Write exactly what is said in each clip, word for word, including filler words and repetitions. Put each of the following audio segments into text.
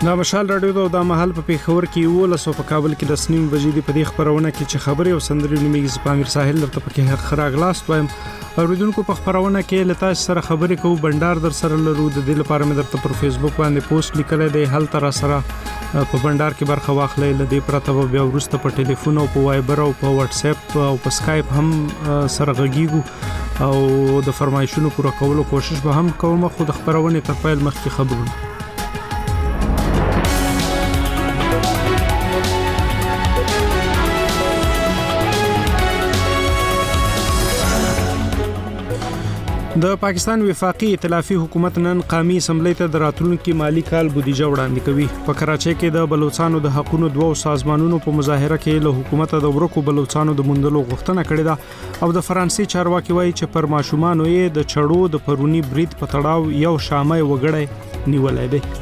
دا مشال رادیو د محل په پیښور کې ولس او په کابل کې د سنیم بجې د پدې خبرونه کې چې خبري او سندري نیمه زپامیر ساحل درته پکې خراغلاست وایم. اوریدونکو په خبرونه کې لتا سره خبرې کوو بندر در سره لرو د دې لپاره مې درته پر فیسبوک باندې پوسټ لیکل دی هل تر سره په بندر کې برخه واخلې لدې پرته به ورسته په ټلیفون او په وایبر او په واتس اپ او په سکایپ هم سره غږیږو او د فرمایشونو پوره کولو کوشش به هم کوم. خو د خبرونه تر پیل مخکې خبرونه د پاکستان وفاقي ائتلافي حکومت نن قومي اسمبلی ته د راتلونکي مالی کال بودیجه وړاندې کوي. په کراچۍ کې د بلوچستانو د حقوقو دوه سازمانونو په مظاهره کې له حکومت د ورکو بلوچستانو د مندلو غوښتنه کړې ده او د فرانسې چارواکي وایي چې پر ماشومان یې د چړو د پرونی برید په تړاو یو شامه وګړی نیولای دی.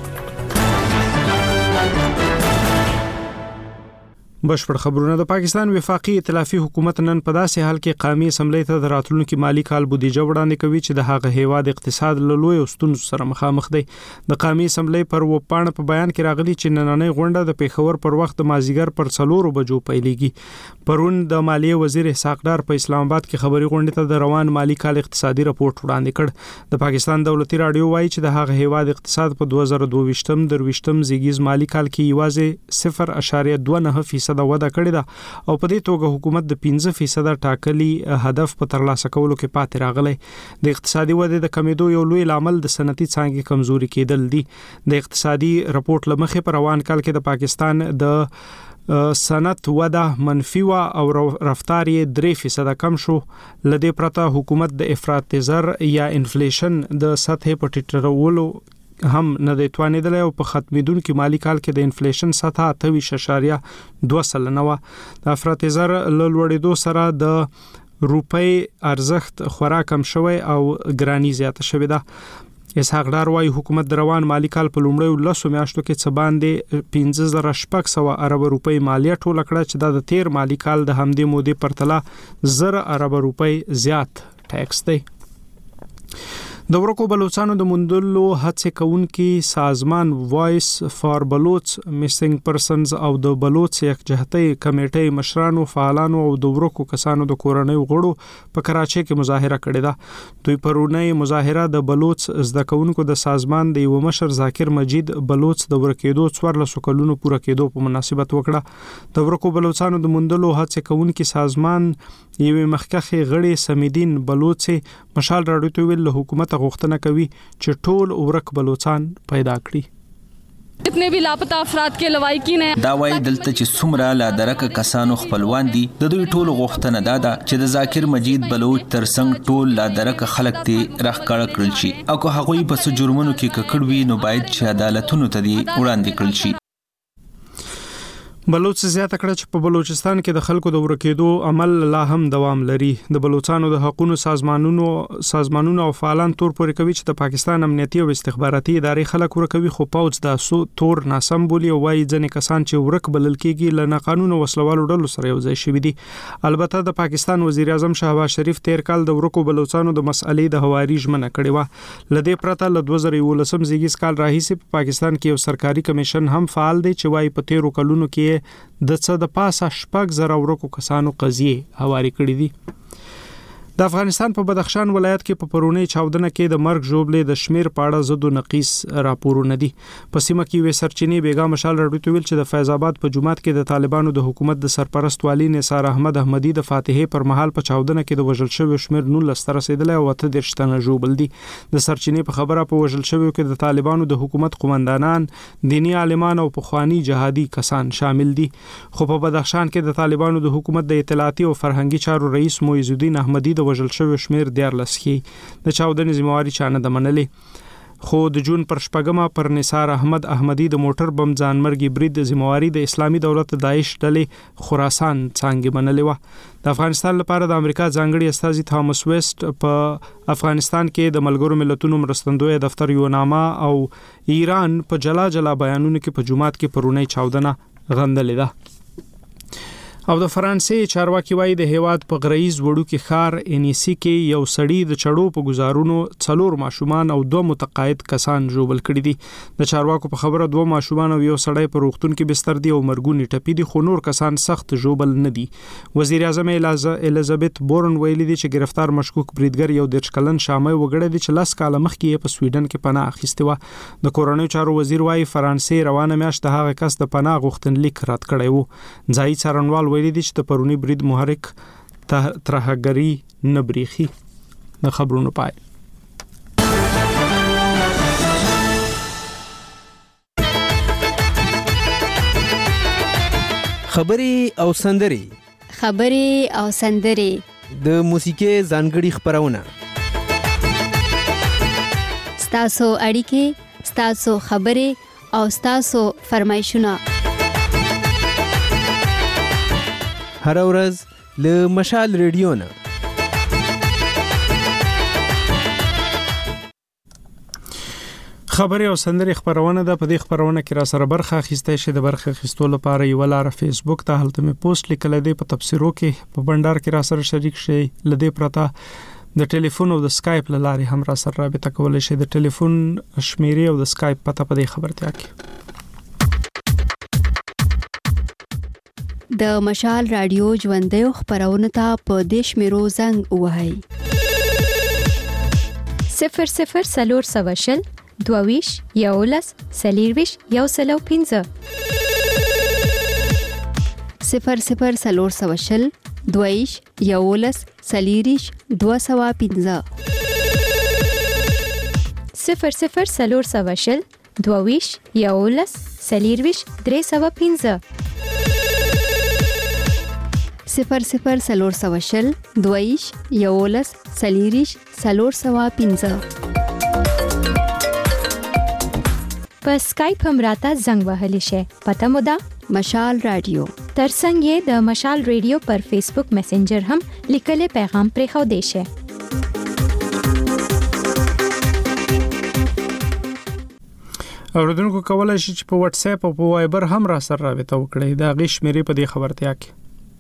بشپړ خبرونه. د پاکستان وفاقي ائتلافي حکومت نن په داسې حال کې قومي اسمبلی ته د راتلونکي مالی کال بودیجه وړاندې کوي چې د هغه هیواد اقتصاد له لوی ستونزو سره مخامخ دی. د قومي اسمبلی پر وپاڼه په بیان کې راغلي چې نننۍ غونډه د پیښور پر وخت د مازیګر پر څلورو بجو پیلېږي. پرون د مالیه وزیر اسحاق ډار په اسلام آباد کې خبري غونډه ته د روان مالی کال اقتصادي راپورټ وړاندې کړ. د پاکستان دولتي رادیو وایي چې د هغه هیواد اقتصاد په دوه زره دوه ویشتم درویشتم زیږیز مالی کال کې یوازې صفر اشاریه دوه نه فیصد د وده کړې ده او په دې توګه حکومت د پنځه فیصد ټاکلي هدف په ترلاسه کولو کې پاتې راغلی. د اقتصادي ودې د کمیدو یو لوی عامل د صنعتي څانګې کمزوري کېدل دي. د اقتصادي راپورټ لمخې په روان کال کې د پاکستان د صنعت وده منفي وا او رفتار یې درې فیصد کم شو. لدې پرته حکومت د افراط زر یا انفلیشن د سطح په ټیټولو هم نه دی توانیدل او په ختمیدونکو مالی کال کې د انفلیشن سطح اته اشاریه دوه سلنه و. د افراط زر لوړېدو سره د روپۍ ارزښت خورا کم شوی او ګرانی زیاته شوې ده. اسحاق ډار وايي حکومت د روان مالی کال په لومړیو لسو میاشتو کې څه باندې پنځه زره شپږ سوه ارب روپۍ مالیه ټوله کړه چې دا د تیر مالی کال د همدې مودې پرتله زره ارب روپۍ زیات ټیکس دی. د ورکو بلوچستانو د مندلو هڅې کوونکي سازمان وایس فار بلوچ میسنګ پرسنز او د بلوچ یکجهتۍ کمیټې مشرانو فعالانو او د ورکو کسانو د کورنۍ غړو په کراچۍ کې مظاهره کړې ده. دوی پرونی مظاهره د بلوچ زده کوونکو د سازمان د یو مشر ذاکر مجید بلوچ د ورکېدو څوارلسو کلونو پوره کېدو په مناسبت وکړه. د ورکو بلوچستانو د مندلو هڅې کوونکي سازمان یوې مخکخي غړي سمیدین بلوچ مشال راډیو ته ویل حکومت غوښتنه کوي چې ټول ورک بلوچستان پیدا کړي. جتنے بھی لاپتا افراد کې لوایکی نه دا وایي دلته چې څومره لا درک کسانو خپلوان دي د دوی ټول غوښتنه دا ده چې د ذاکر مجید بلوچ ترڅنګ ټول لا درک خلک ته راخکړه کړل شي او که هغوی په څه جرمونو کې ککړ وي نو باید چې عدالتونو ته دی وړاندې کړل شي. بلوچ زیاته کړه چې په بلوچستان کې د خلکو د ورکېدو عمل لا هم دوام لري. د بلوچستانو د حقوقو سازمانونو سازمانونو او فعالان تور پورې کوي چې د پاکستان امنیتي او استخباراتي ادارې خلک ورکوي خو پوج د سو تور ناسم بولی او وايي ځنې کسان چې ورک بلل کېږي له ناقانونه وسلوالو ډلو سره یو ځای شوي دي. البته د پاکستان وزیر اعظم شهباز شریف تیر کال د ورکو بلوچستانو د مسئلې د هواري ژمنه کړې و. لدې پرته له دوه زره یولسم زیږیز کال راهیسې په پاکستان کې یو سرکاري کمیشن هم فعال دی چې وايي په تیرو کلونو کې د څه د پاسه شپږ زره ورکو کسانو قضیې هواري کړې دي. د افغانستان په بدخشان ولایت کې په پرونی چاودنه کې د مرګ ژوبلې د شمیر پاړه زدو نقیس راپورونه دي. په سیمه کې وې سرچینې بیګا مشال راډیو ویل چې د فیض آباد په جمعات کې د طالبانو د حکومت د سرپرست والی نثار احمد احمدی د فاتحې پر مهال په چاودنه کې د وژل شوی شمیر نولس تر رسیدلی او اته دېرش تنه ژوبل دي. د سرچینې په خبره په وژل شوی کې د طالبانو د حکومت قومندانان، دینی عالمان او پخوانی جهادي کسان شامل دي. خو په بدخشان کې د طالبانو د حکومت د اطلاعاتي او فرهنګي چارو رئیس معیز الدین احمدی وژل شوی شمیر دیارلس کې د چاودنې ذمہواری چانه د منلې. خو د جون پر شپږمه پر نثار احمد احمدی د موټر بم ځانمرګي برید ذمہواری د اسلامي دولت داعش ډلې خراسان څنګه منلې و. د افغانستان لپاره د امریکا ځانګړي استازي تامس ویسټ په افغانستان کې د ملګرو ملتونو مرستندوی دفتر یو نامه او ایران په جلا جلا بیانونو کې په جمعات کې پرونی چاودنه غندلې ده. او د فرانسې چارواکي وایي د هیواد په غرایز وړو کې خار انیسی کې یو سړی د چړو په گزارونو څلور ماشومان او دوه متقاعد کسان ژوبل کړي دي د چارواکو په خبره دوه ماشومان او یو سړی په روغتون کې بستر دي او مرګونی ټپي دي خو نور کسان سخت ژوبل نه دي وزیر اعظم الیزابت بورن ویلي دي چې گرفتار مشکوک بریدګر یو د چکلن شامل وګړي دي چې لاس کاله مخکې په سویډن کې پناه اخیسته و د کورونی چارو وزیر وایي فرانسې روانه میاشت د هغه کس د پناه غوښتنلیک رد کړی وو ځای څارنوال ویلي دي چې د پرونی برید محرک ترهګری نه بریخي د خبرونو پای خبري او سندري خبري او سندري د موسیقي ځانګړي خبرونه ستاسو اړیکې ستاسو خبري او ستاسو فرمایشونه هر ورځ له مشال ریډیو نه خبري او سندري خبرونه ده په دې خبرونه کې را سره برخه اخیسته شي د برخه اخیستو لپاره یو لار فیسبوک ته هلته مې پوسټ لیکل دی په تفسیرو کې په بندر کې را سره شریک شي لدې پرته د ټلیفون او د اسکایپ لارې هم را سره رابطه کولای شي د ټلیفون شمیرې او د اسکایپ پته په دې خبرتیا کې د مشال رادیو ژوندۍ خبرونه ته په دیش میرو زنګ وهاي صفر صفر سلور سواشل دوویش یولس سلیرویش یو سلو پینځه صفر صفر سلور سواشل دوویش یولس سلیریش دو سوا پینځه صفر صفر سلور سواشل دوویش یولس سلیرویش درې سوا پینځه صفر صفر سلور سواشل دویش یولس سلیریش سلور سوا پینځه په اسکایپ هم راته زنګ وهلی شي پته مو ده مشال رادیو ترڅنګ یې د مشال ریډیو پر فیسبوک میسنجر هم لیکل پیغام پرې خو دی شي اوردونکو کولای شي چې په واتس اپ او په وایبر هم را سره رابطه وکړي دا غي شمیرې په دې خبرتیا کې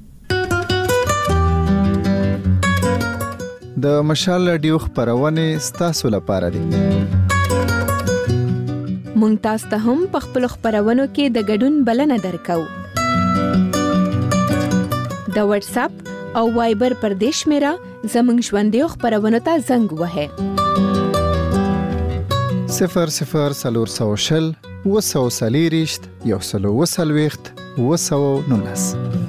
د مشال رادیو خبرونه ستاسو لپاره دي مونږ تاسو ته هم په خپل خبرونو کې د ګډون بلنه درکو د واتس اپ او وایبر پر دیش میرا زمنګ ژوندۍ خبرونه ته زنګ وهه صفر صفر سلور سوشل وسو سلیریشت یو سلو وسلويخت وسو نونس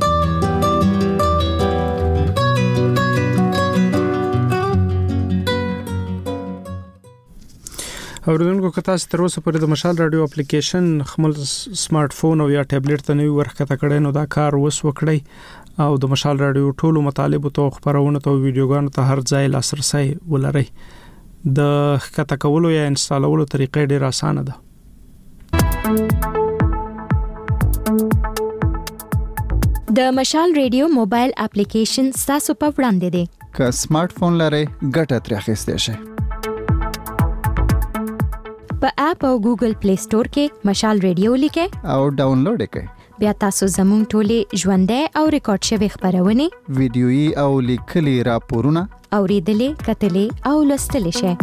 اوردونکو که تاسو تر اوسه پورې د مشال رادیو اپلیکیشن خپل سمارټ فون او یا ټابلیټ ته نوی ورخته کړئ نو دا کار وس وکړئ او د مشال رادیو ټولو مطالب ته خبرونه ته ویډیوګانو ته هر ځای لاسرسي ولرئ د ښکته کولو یا انسټالولو طریقې ډېر اسانه ده د مشال رادیو موبایل اپلیکیشن تاسو په وړاندې دی که سمارټ فون لرئ ګټه ترې اخیستئ شئ په اپ او ګوګل پلی سٹور کې مشال رادیو لیکه او ډاونلوډ کړئ بیا تاسو زموږ ټولې ژوندۍ او ریکارډ شوی خبرونه ویډیويي او لیکلي راپورونه اوریدلې کتلې او لوستلې شئ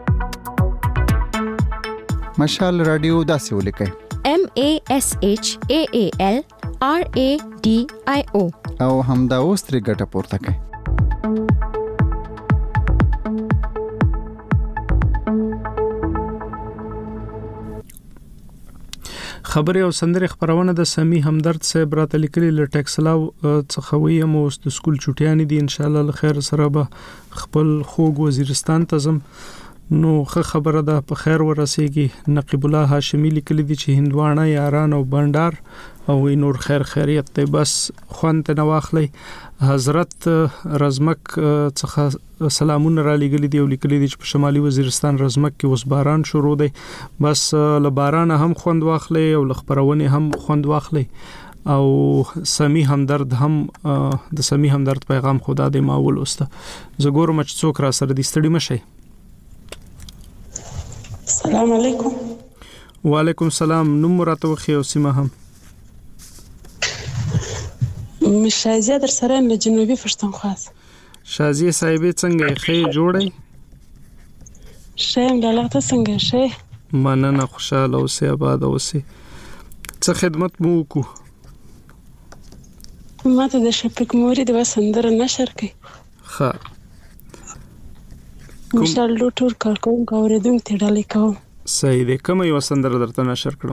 مشال رادیو داسې ولیکئ M A S H A A L R A D I O او همدا اوس ترې ګټه پورته کړئ خبري او سندري خبرونه د سمي همدرد صاحب راته لیکلي ل ټیکسلاو څخه ویم او د سکول چټیان دي ان شاء الله لخير سره به خپل خوګ وزیرستان ته زم نو خبره ده په خیر ورسیږي نقیب الله هاشمی لیکلي دي چې هندوانه یاران او بندر او نور خیر خیریت ته بس خوانت نه واخلي حضرت رزمک څخه سلامونه را لګلي دي او لیکلي دي چې په شمالي وزیرستان رزمک کې اوس باران شروع دی بس ل باران هم خوند واخلي او ل خبرونه هم خوند واخلي او سمي همدرد هم د سمي همدرد پیغام خدا دې ماول اوسته زګور مچ څوک را سره دي ستړي مشي السلام علیکم وعلیکم السلام نوم راته وخی او سیمه هم شازیه در سره له جنوبي پښتونخوا. شازیه صاحبې څنګه ښه جوړی؟ شایم لاله ته څنګه شې؟ مننه، خوشاله اوسې، آباد اوسې. څه خدمت مو وکړو؟ ما ته د شفیق موري د وسندره نشر کړي. ښه. مشال لوټور کارکونکو اوریدونکو ته ډالۍ کوم. صحیح دی. کومه یوه سندره درته نشر کړم؟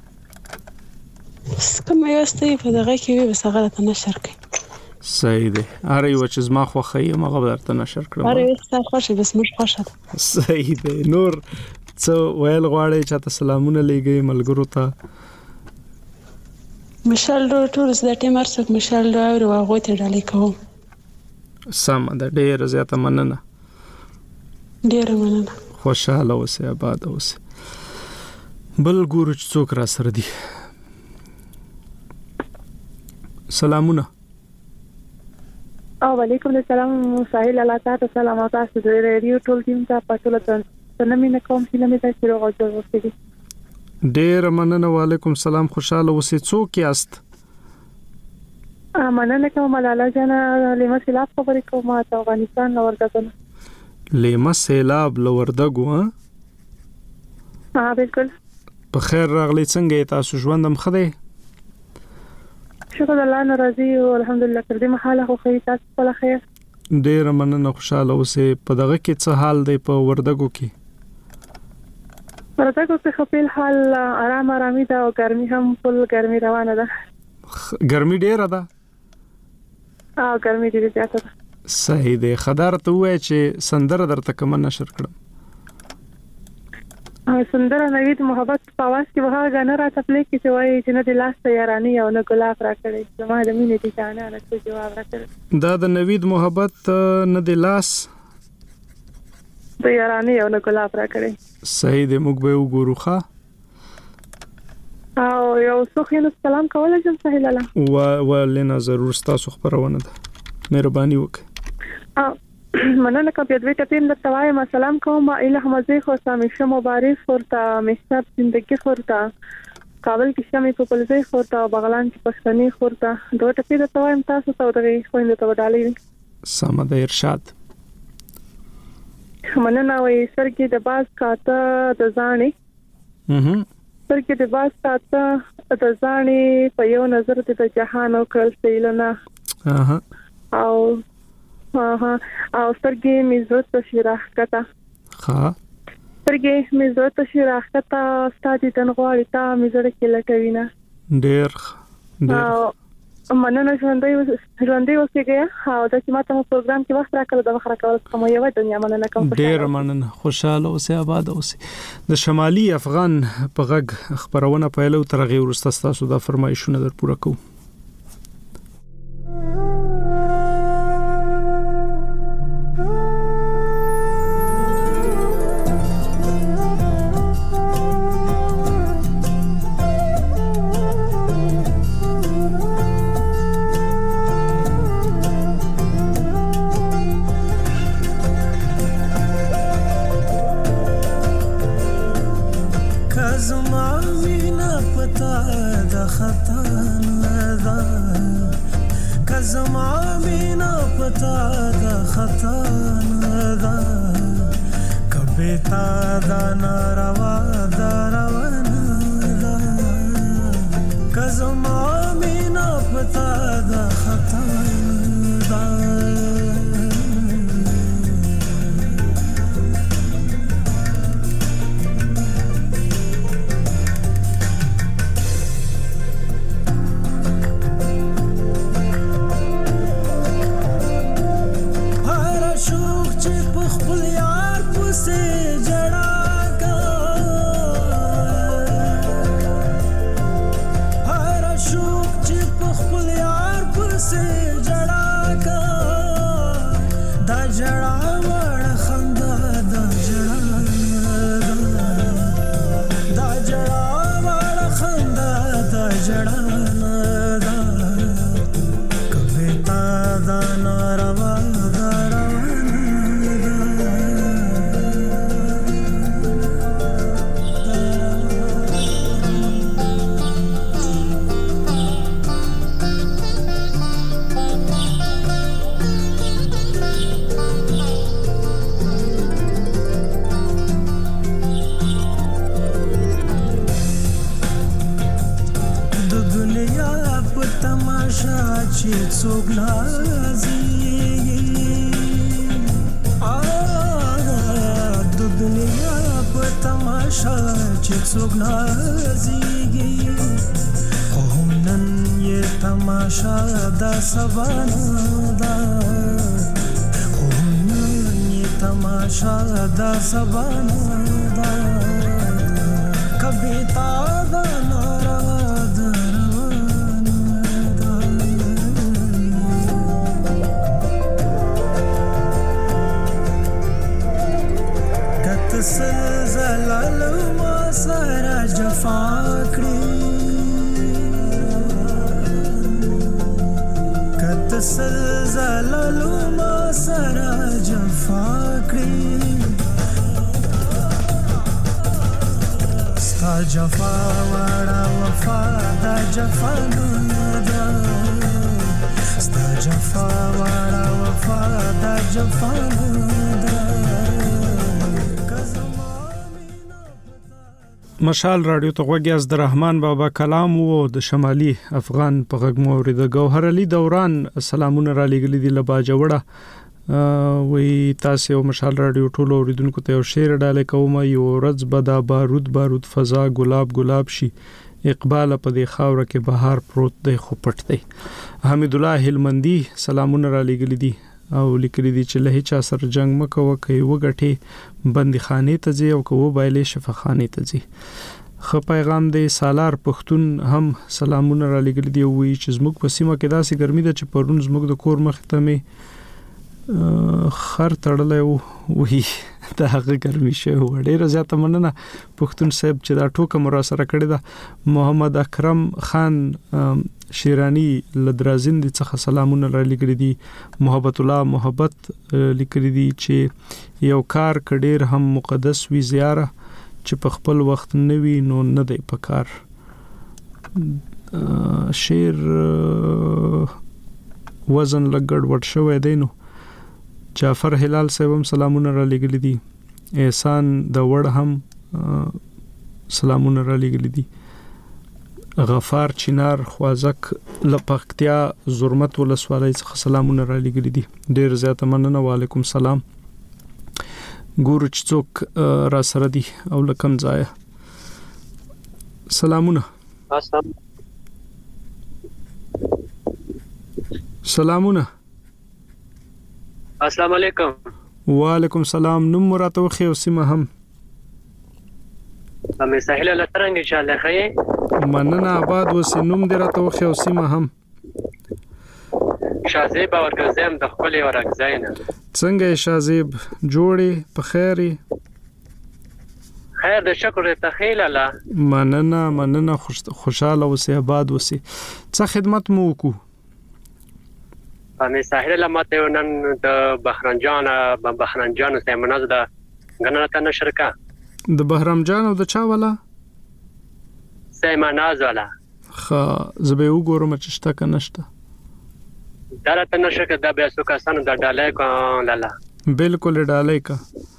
کومه یوه ستې په دغه کې وي بس هغه درته نشر کړي. صحیح دی. هر یوه چې زما خوښه یي هغه به درته نشر کړم. هر یوه ستا خوښه بس موږ خوښه ده. صحیح دی. نور څه ویل غواړئ؟ چاته سلامونه لیږئ ملګرو ته؟ مشال لوټور د ټیم هر څوک مشال لوټور هغوی ته ډالۍ کوم. سمه ده، ډېره زیاته مننه. ډېره مننه. خوشاله اوسئ، آباد اوسئ. بل ګورو چې څوک را سره دي. سلامونه. او علیکم السلام. ساحل الله تعالی سلام او تاسو د ریډیو ټول ټیم ته پاتوله ته نمینه کوم چې نمې تاسو راغوځو وستګي. ډېر مننه. وعلیکم السلام. خوشاله اوسئ. څوک یاست؟ مننه کوم ملاله جان. لیمه سیلاب خبرې کوم ته افغانستان وردګو. لیمه سیلاب لوردګو؟ ها ها بالکل. په خیر راغلی. څنګه تاسو ژوندم خدای؟ شکر الله ناراضي او الحمدلله تر دې مخاله خو خیر تاسو په خیر. ډېر مننه. خوشاله اوسئ. په دغه کې څه حال دی په وردګو کې؟ وردګو کې خو په حال آرام آرامي ده او ګرمي هم فل ګرمي روانه ده. ګرمي ډېره ده؟ او ګرمي ډېره زیاته ده. صحیح دی. خدار ته وای چې سندره درته کوم نشر کړم؟ سندره نوید محبت په واس کې وها غنه را تپلې کې چې وایي چې نه د لاس تیارانی او نه ګلاب را کړی زما د مینې دي جانه نه څه جواب را کړی. دا د نوید محبت نه د لاس تیارانی او نه ګلاب را کړی. صحیح دی. موږ به وګورو. ښه او یو څو خینو سلام کولای شم سهیل الله؟ و ولنه ضرور. تاسو خبرونه ده، مهرباني وکړئ. مننه کوم په دې ټیم د توای ما سلام کوم. الہ مزه خو سامیشه مبارک ورته مشتاب زندگی ورته کابل کې شمه په پلځي ورته بغلان کې پښتني ورته دوه ټپې د توای تاسو ته ورغی خويند ته ودالې. سم ده. ارشاد. مننه وي سرګي د باز کاته د ځاني. اها سرګي د باز کاته د ځاني په یو نظر ته د جهان او کل سیلنا. اها او ها او سترګې مې زړه ته شراح کته. ها سترګې مې زړه ته شراح کته ستاسو تنغواړي تا مې زړه کې لټوينه. ډېر ډېر مننه. ژوندۍ ژوندۍ اوسېږئ. او د چې ماته مو پروګرام کې وخت راکړل د وخت راکول کوم یو دنیا مننه کوم. ډېر مننه. خوشاله اوسئ، آباد اوسئ. د شمالي افغان په غږ خبرونه پیلو تر غي ورسته تاسو د فرمایشونه در پوره کوم. जड़ा का چې څوک نازي آ د دنیا په تماشا چې څوک نازي خو نن یې تماشا دا سبانا دا خو نن یې تماشا دا سبانا دا کبھی تازہ ناراض سلزلل ما سره جفا کړی کت سلزلل ما سره جفا کړی ستا جفا وړه وفا دا جفا نه ده ستا جفا وړه وفا دا جفا نه ده مشال رادیو ته غوږی د رحمان بابا کلام وو د شمالي افغان په غږ مو اورید ګوهر علي دوران سلامونه را لګلی دی لبا جوړه وی تاسو مشال رادیو ټولو اوریدونکو ته یو شعر ډاله کوم یو ورځ بدا بارود بارود فضا ګلاب ګلاب شي اقبال په دې خاور کې بهار پروت دی خو پټ دی حمید الله هلمندي سلامونه را لګلی دی او لیکلی دی چې له هیڅ سره جنگ مکو کوي وګټي بندي خانه ته ځي او کوو بایلې شفاخانه ته ځي خو پیغام دی سالار پښتون هم سلامونه را لګلی دی وی چې زموږ په سیمه کې داسې ګرمي ده چې پرون زموږ د کور مخ ته می خر تړلې وی دا هغه ګرمي شه وړه زیاته مننه پښتون صاحب چې دا ټوکه مراسره کړی دا محمد اکرم خان شیرانی لدرازند څخه سلامونه را لګری دي محبت الله محبت لیکری دي چې یو کار کډیر هم مقدس وی زیاره چې په خپل وخت نوي نو نه دی پکار شیر وزن لګړ وټ شوې دی نو جعفر هلال صاحب هم سلامونه را لګلی دي احسان د وړ هم سلامونه را لګلی دي غفار چینار خوازک لپختیا زرمت ولسوالۍ څخه سلامونه را لګلی دي ډیر زیاته مننه وعلیکم سلام ګورو چې څوک را سره دي او لکم ځای سلامونه سلامونه السلام علیکم وعلیکم سلام نوم مراته خو سیمه هم امه ساحل لترنګ ان شاء الله خیر مننه آباد وسی نوم دی راته خو سیمه هم شازیب اورګزم د خپل ورګزاینه څنګه شازیب جوړي په خیري خیر د شکر ته خیلاله مننه مننه خوشاله وسی آباد وسی څه خدمت مو وکړو امه ساحل لمته نن د بحرنجان بحرنجان سیمناز د غننه نشرکا د بحرمجان او د چا والا سیمناز والا خا زبې وګورم چې شته کنهشته دلته نشرکا د بیا سو کسانو د ډالای کو لاله بالکل ډالای کا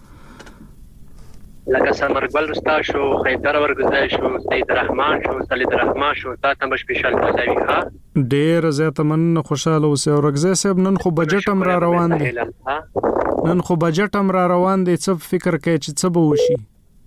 لکه سمرګل رستا شو خیدر ورګزای شو سید رحمان شو سلید رحمان شو تا تم سپیشل کوي ها ډیر زیات من خوشاله اوسه ورګزای صاحب نن خو بجټ هم را روان دي نن خو بجټ هم را روان دي څه فکر کوي چې څه به وشي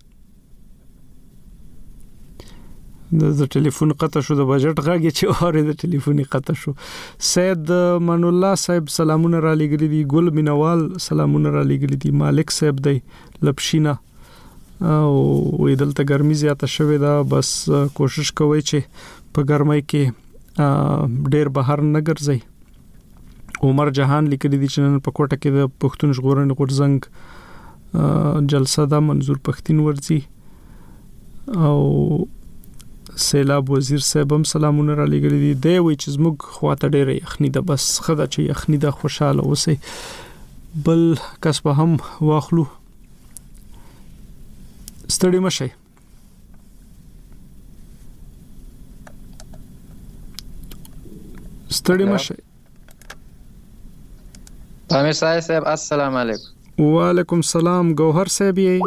د ټلیفون قطع شو د بجټ غاږی چې اوري د ټلیفوني قطع شو سید من الله صاحب سلامونه را لګری دي ګل مینوال سلامونه را لګری دي مالک صاحب دی لپشینا او وې دلته ګرمي زیاته شوې ده بس کوشش کوئ چې په ګرمۍ کې ډېر بهر نه ګرځئ عمر جهان لیکلی دي چې نن په کوټه کې د پښتون ژغورنې غورځنګ جلسه ده منظور پښتين ورځي او سیلاب وزیر صاحب هم سلامونه را لګلی دي دی وی چې زموږ خواته ډېر یخني ده بس خدا چې یخني ده خوشاله اوسئ بل کس به هم واخلو ستړي مشي ستړي مشي امیر صاحب السلام علیکم وعلیکم سلام گوهر صاحب یې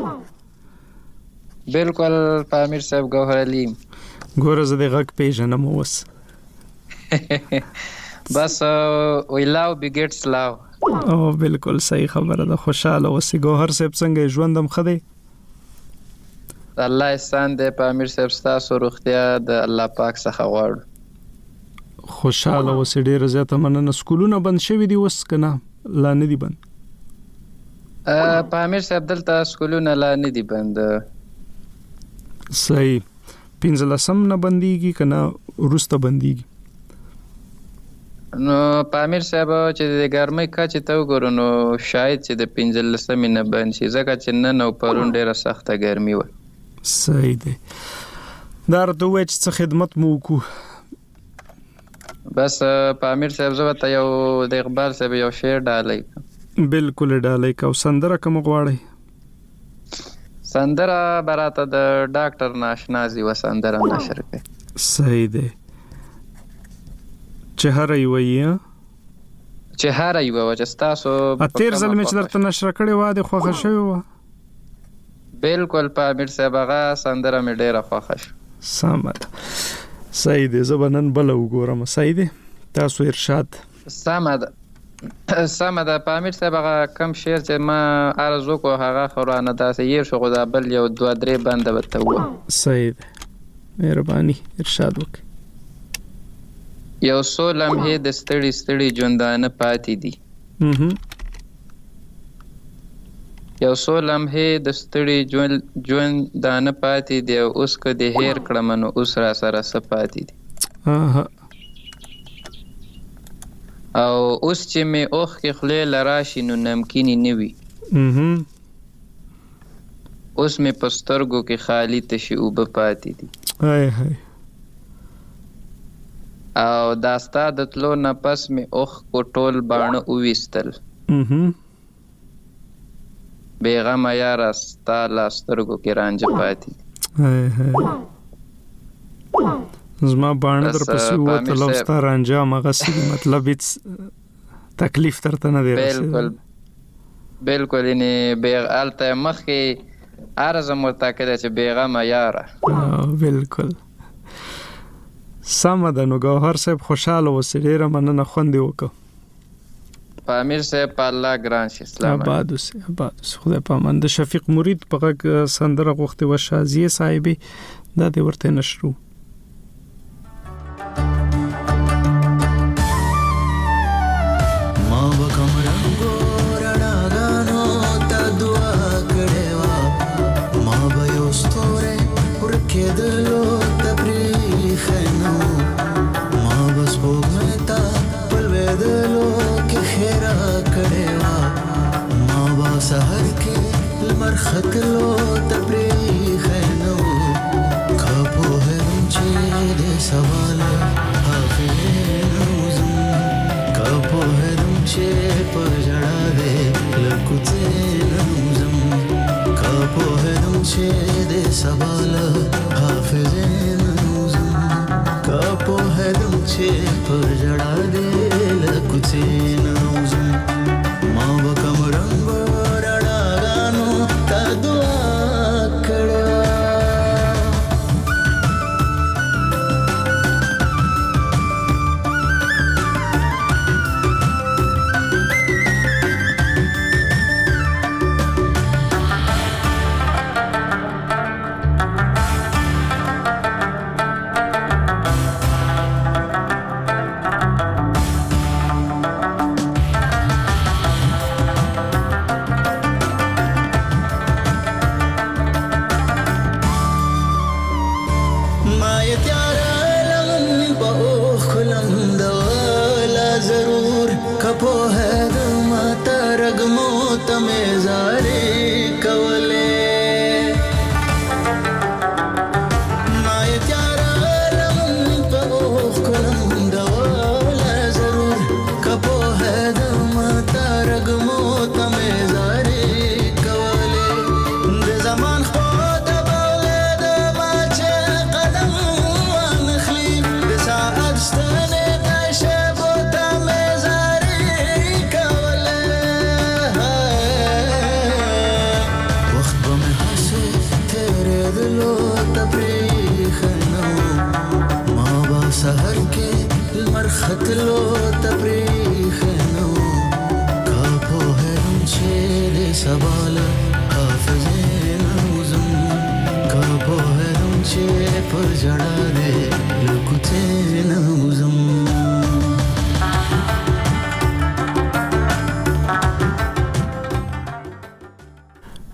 بالکل امیر صاحب گوهر علیم ګوره زه د غږ پیژنم اوس بس وی لاو بیګټس لاو. او بالکل صحیح خبره ده. خوشاله اوسې. ګوهر صاحب څنګه ژوندم ښه دی؟ الله احسان دی په امیر صاحب، ستاسو روغتیا د الله پاک څخه غواړو. خوشاله اوسې، ډېره زیاته مننه. سکولونه بند شوي دي اوس که نه لا نه دي بند؟ په امیر صاحب دلته سکولونه لا نه دي بند. صحیح. پنځلسم نه بندیږي که نه وروسته بندیږي؟ نو په امیر صاحب چې د ګرمۍ کچې ته وګورو نو شاید چې د پنځلسمې نه بند شي، ځکه چې نن او پرون ډېره سخته ګرمي وه. صحیح دی. دا راته ووایه چې څه خدمت مو وکړو؟ بس په امیر صاحب زه به ته یو د اقبال صاحب یو شعر ډالۍ کړم. بالکل ډالۍ که. او سندره کوم غواړئ؟ سندره به راته د ډاکټر ناشنازي و سندره نشر کړئ. صحیح دی. چې هره یوه یې چې هره یوه وه چې ستاسو تېر ځل مې چې درته نشره کړې وه دې خوښه شوې وه؟ بالکل په امیر صاحب هغه سندره مې ډېره خوښه شوه. سمه ده. صحیح دی. زه به نن بله وګورم. صحیح دی. تاسو ارشاد. سمه ده سمه ده. په امیر صاحب هغه کم شعر چې ما عرض وکړو هغه خو رانه داسې هیر شو، خو دا بل یو دوه درې بنده به ته ووایم. صحیح دی. مهرباني ارشاد وکړئ. یو څو لمحې د ستړي ستړي ژوندانه پاتې دي. یو څو لمحې د ستړي ژوندانه پاتې دي، او اوس که دې هیر کړم نو اوس را سره څه پاتې دي. او اوس چې مې اوښکې خولې له راشي نو نمکینې نه وي. اوس مې په سترګو کې خالي تشې اوبه پاتې دي. او دا ستا د تلو نه پس مې اوښکو ټول باڼه وویستل. بېغمه یاره ستا لا سترګو کې رانجه پاتې دي. زما باڼه در پسې ووتل او ستا رانجه همغسې دي. مطلب هېڅ تکلیف درته نه دی رسېدلی؟ بالکل بالکل. یعنې هلته مخکې عرض هم ورته کړی چې بېغمه یاره. بالکل سمه ده. نو ګوهر صاحب خوشحاله اوسې. ډېره مننه. خوند یې وکړه. په امیر صاحب په الله ګران شي. اسلام آباد اوسې. آباد اوسې. خدای په امان. د شفیق مرید په غږ سندره غوښتې وه شازیې صاحبې. دا دې ورته نشرو. سهر کې لمر خطلو تبریخ نو کاپو هم چې د سوال حافظ نوزم کاپو هم چې په جړا دې لکوڅه نوزم کاپو هم چې د سوال حافظ نوزم کاپو هم چې په جړا دې لکوڅه نوزم ما وکم رنگ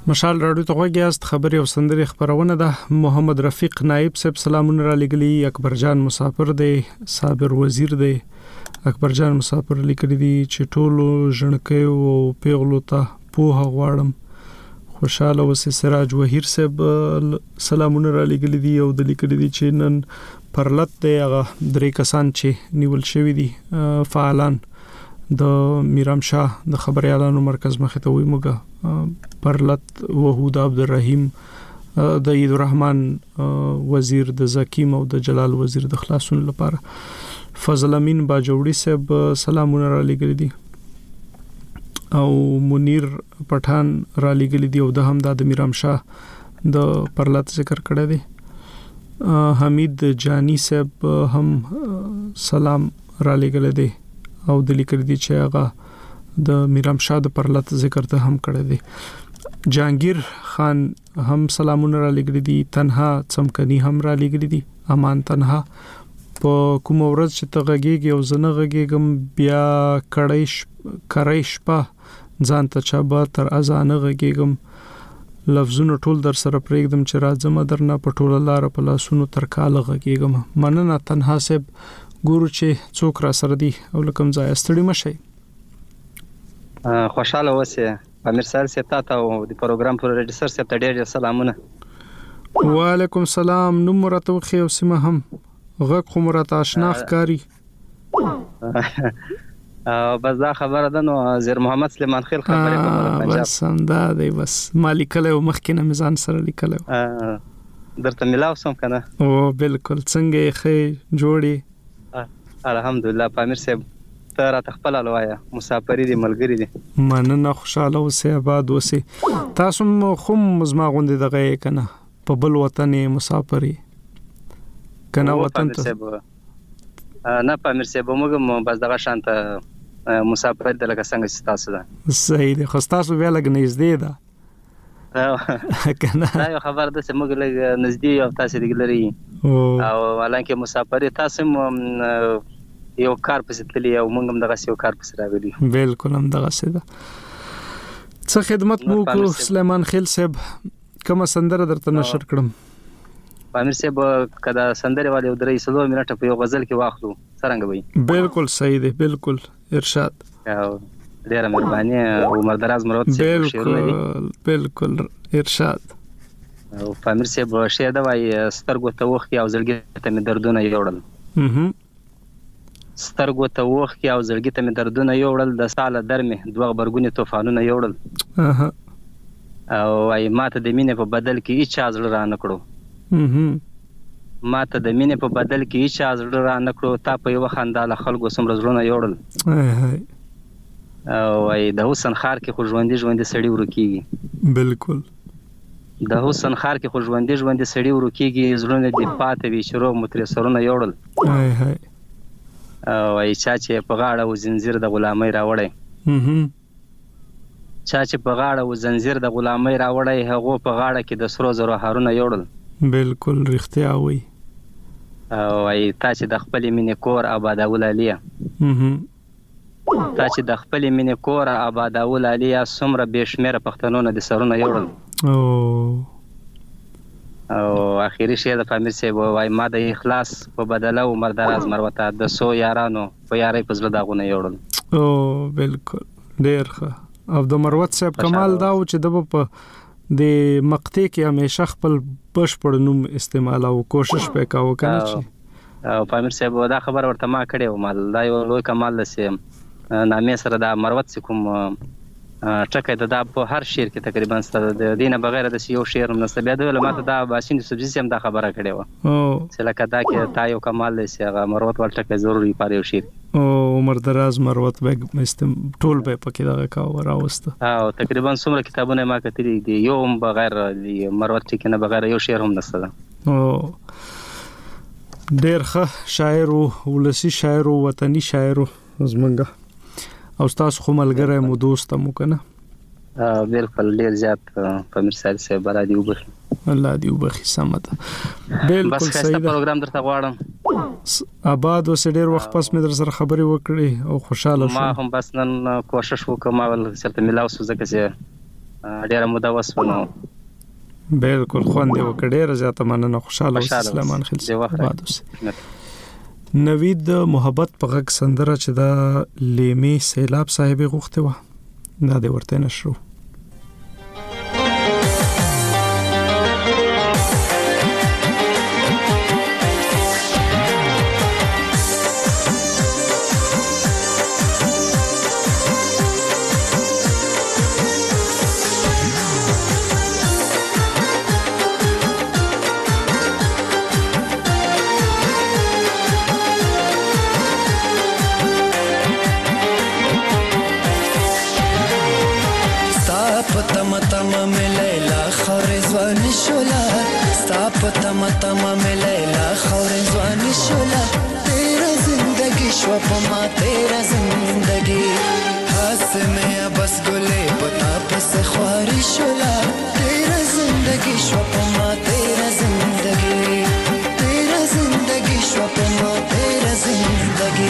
مشال راډیو ته غوږیاست. خبري او سندري خبرونه ده. محمد رفیق نائب صاحب سلامونه را لګلی. اکبر جان مسافر دی. صابر وزیر دی. اکبر جان مسافر لیکلی دی چې ټولو ژړکې او پیغلو ته پوها غواړم. خوشاله وسه سراج وحیر صاحب سلامونه را لګلی دی او د لیکلی دی چې نن پرلط دی. هغه درې کسان چې نیول شوی دي فعالان د میرام شاه د خبري اعلانو مرکز مخه ته وي. موږ پرلط وحود عبدالرحیم د عید الرحمن وزیر د زکیم او د جلال وزیر د خلاصون لپاره. فضل امین باجوړي صاحب سلامونه را لګل دي او منیر پټان را لګل دي او د هم د میرام شاه د پرلط ذکر کړی دی. حمید جانی صاحب هم سلام را لګل دي او د لیکل دي چې هغه د میرام شاه د پرلط ذکر ته هم کړی دی. جانگیر خان هم سلامونه را لګل دي. تنها څمکني هم را لګل دي. امان تنها په کوم ورځ چې تغږیږي او زنه غږیږم بیا کړیش کړیش په ځان ته چابه تر اذان غږیږم لفظونه ټول در سره پرېږدم چې راځم درنه په ټوله لار په لاسونو تر کال غږیږم. مننه تنها صاحب. ګورو چې څوک را سره دي او لکم ځای ستړي مشي. خوشاله اوسه. امیر صاحب ته تاسو د پروګرام پر ريډیسر ته ډېر سلامونه. وعلیکم السلام. نو مرته خو او سیمه هم غږ خو مرته آشنا ښکاری. بس دا خبره ده نو زیر محمد سلیمان خیل خبره کوم پنجاب. بس هم دا دی. بس مالی کله مخکینه میزان سره لیکلو. درته ملاو سم کنه. او بالکل څنګه خې جوړي. الحمدلله. پامیر صاحب ته را تخپل الوایا مسافری دي ملګری دي. مننه. خوشاله اوسه آباد اوسه. تاسو خو مزما غوندې دغه کنه په بل وطن مسافری کنه وطن ته. نه پامیر صاحب موږ بس دغه شانته مسافر د لکه څنګه تاسو ده. صحیح دی. خو تاسو بیا لګ نږدې ده کنه. دا یو خبر ده چې موږ لګ نږدې او تاسو دې لري او ولکه مسافر تاسو یو کار پسې تللی او موږ هم دغه یو کار پسې راغلی. بالکل هم دغه څه ده. څه خدمت مو کو سلیمان خیل صاحب. کوم سندره درته نشر کړم. پامیر صاحب کدا سندره والے درې سلو منټه په یو غزل کې واخلو څنګه وي. بالکل صحیح دی. بالکل ارشاد. ډیره مهرباني. عمر دراز مروت صاحب بالکل بالکل ارشاد. او پامیر صاحب شه دا وای سترګو ته وخ او زړګي ته مې دردونه یوړل. اها سترګو ته وخ او زړګي ته مې دردونه یوړل. د ساله درمه دوه برګونی طوفانونه یوړل. اها او وای ماته د مینې په بدل کې هیڅ ازل را نکړو. اها ماته د مینې په بدل کې هیڅ ازل را نکړو. تا په یو خنداله خلکو سمره زړونه یوړل. او وای د حسن خار کې خو ژوندې ژوندې سړی ورکیږي. بالکل. د حسن خار کې خو ژوندې ژوندې سړی ورکیږي. زړونه دې پاتې وي شروع متر سرونه یوړل. هاي هاي او ای چا چې په غاړه و زنجیر د غلامۍ راوړی. اها چا چې په غاړه و زنجیر د غلامۍ راوړی هغه په غاړه کې د سرو زرو هارونه یوړل. بالکل رښتیا وای. او ای تا چې د خپل مینې کور آبادول علیا. اها تا چې د خپل مینې کور آبادول علیا څومره بشمیره پښتنونه د سرونه یوړل. او او اخیری شی د پامیر صاحب وای ما د اخلاص په بدله عمر دراز مروته د سو یارانو په یاري پزله داغونه یوړل. او بالکل ډیر ښه. او د مروت صاحب کمال دا و چې د په د مقطع کې همیشه خپل بشپړ نوم استعمال او کوشش وکاو کنه چې او پامیر صاحب دا خبر ورته ما کړی و مال دا یو لوی کمال لسه نامې سره د مروت کوم ټکه د په هر شعر کې تقریبا ستاسو د دینه بغیر د یو شعر هم نسبه د علماء دا باشین سبزی سم دا خبره کړې و. او چې لکه دا کې تا یو کمال لسی هغه مروت ول ټکه ضروري پاره یو شعر. او عمر دراز مروت بیگ مستم ټول به پکې دا کا راوسته. او تقریبا څومره کتابونه ما کتلي دي یو هم بغیر مروت کې نه بغیر یو شعر هم نسته. او ډیر ښه شاعر او ولسی شاعر او وطني شاعر زمونږه او تاسو خو ملګری مو دوست مو کنه. ا بالکل ډیر زیات پامیر صاحب برا دی وبخي. الله دی وبخي سمته. بالکل صحیح ده. پروګرام درته غواړم. آباد اوس ډیر وخت پس مې در سره خبرې وکړې او خوشاله شوم. ما هم بس نن کوشش وکم ول سره ملاو سو ځکه چې ډیره موده وسونه بالکل خوند یو کډیر زیاته مننه خوشاله اوسه سليمان خیل باد اوسه نوید د محبت په غږ سندره چې دا لیمې سیلاب صاحب غوښته و دا د ورته نشرو तम तम मिलेला खौर जवानी शोला तेरा जिंदगी शोपमा तेरा जिंदगी हास में बस गुले पता बस ख्वारी शोला तेरा जिंदगी शोपमा तेरा जिंदगी तेरा जिंदगी शोपमा तेरा जिंदगी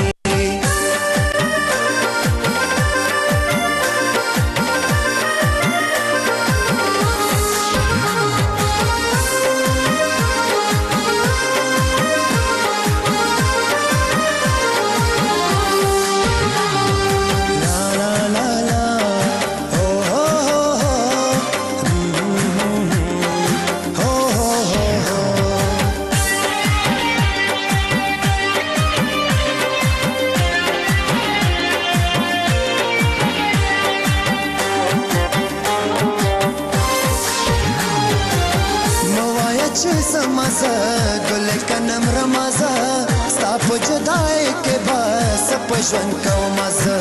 ژوند کوم مزه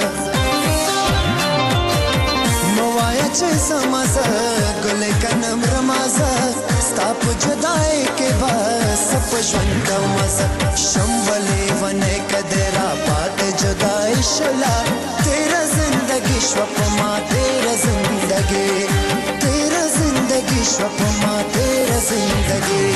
موایا چې سمزه ګل کنم رمازه ستا په جدای کې بس په ژوند کوم مزه شمولې ونه کدرا پات جدای شلا تیرا زندگی شو په ما تیرا زندگی تیرا زندگی شو په ما تیرا زندگی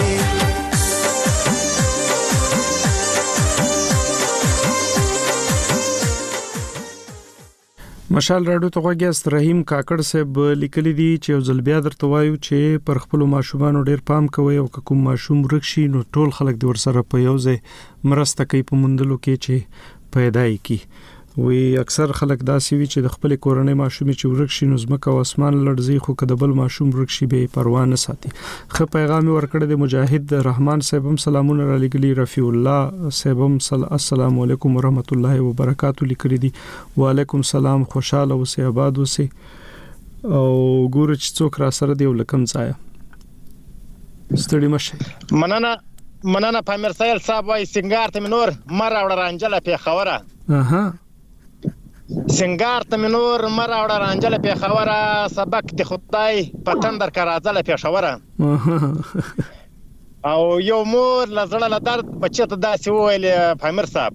مشال راډیو ته غوږیاست. رحیم کاکړ صاحب لیکلي دي چې یو ځل بیا درته وایو چې پر خپل ماشومانو ډیر پام کوي او کوم ماشوم رکشي نو ټول خلک د ورسره په یو ځای مرسته کوي په مندلو کې چې پیدا کی وی اکثر خلک داسې وی چې د خپل کورنۍ ماشوم چې ورکشي نو زمکه او اسمان لړزي خو کدبل ماشوم ورکشي به پروا نه ساتي. خو پیغام ورکړه د مجاهد رحمان صاحب سلامونه را لګلی رفیع الله صاحب السلام علیکم ورحمت الله وبرکاتہ لیکلي دي وعلیکم سلام خوشاله اوسه آباد اوسه او ګور چې څوک را سره دی ولکم ځای ستړي مشه مننه مننه پامیر سایل صاحب وای سنگار ته منور مر اور رانجله په خوره اها سنگار ته منور مر اور رانجله په خوره سبق د خدای پتن در کرازله په شوره او یو مور لزړه ل درد بچته داسې ویل پامیر صاحب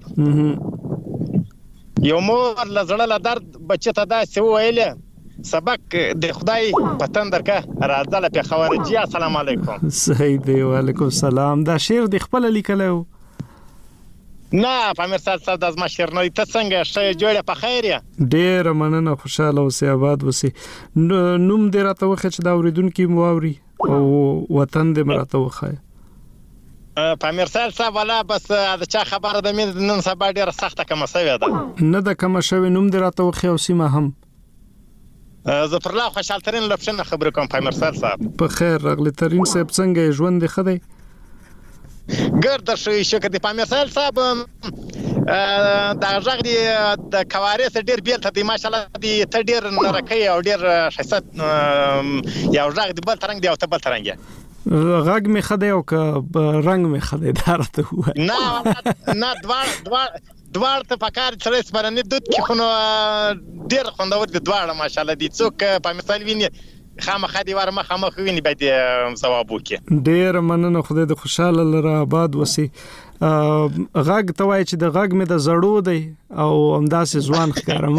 یو مور لزړه ل درد بچته داسې ویل سبق د خدای پتن در کرازله په خوره جی السلام علیکم. صحیح دی وعلیکم السلام. دا شعر د خپل لیکلو نه پامیر صاحب د ازما شعر نه ته څنګه شې جوړه په خیر یا ډیر مننه خوشاله اوسه آباد اوسه نوم دې راته وخت چې دا اوریدونکو مواوري او وطن دې مراته وخه پامیر صاحب والا بس دا چا خبره د مين نن سبا ډیره سخته کوم سوي ده نه د کوم شوی نوم دې راته وخه او سیمه هم زفر الله خوشحال ترين لپشن خبر کوم پامیر صاحب په خیر راغلی ترين صاحب څنګه ژوند دی خدای ګرد شوی شکه د پامیر صاحب دا ژغ دی د کوارث ډیر بیل ته دی ماشالله دی ته ډیر نرکې او ډیر حسد یو ژغ دی بل ترنګ دی او ته بل ترنګ غږ می خدای او ک رنگ می خدای درته وای نه نه دوار دوار دوار ته پکار سره سپرنه دود کی خو ډیر خوندور دي دوار ماشالله دي څوک په مثال ویني خامخ دی ور مخ مخ ویني به دي ثواب وکي ډیر مننه خدای د خوشاله لره آباد وسی غږ توای چې د غږ می د زړو دی او همداسې ځوان ښکارم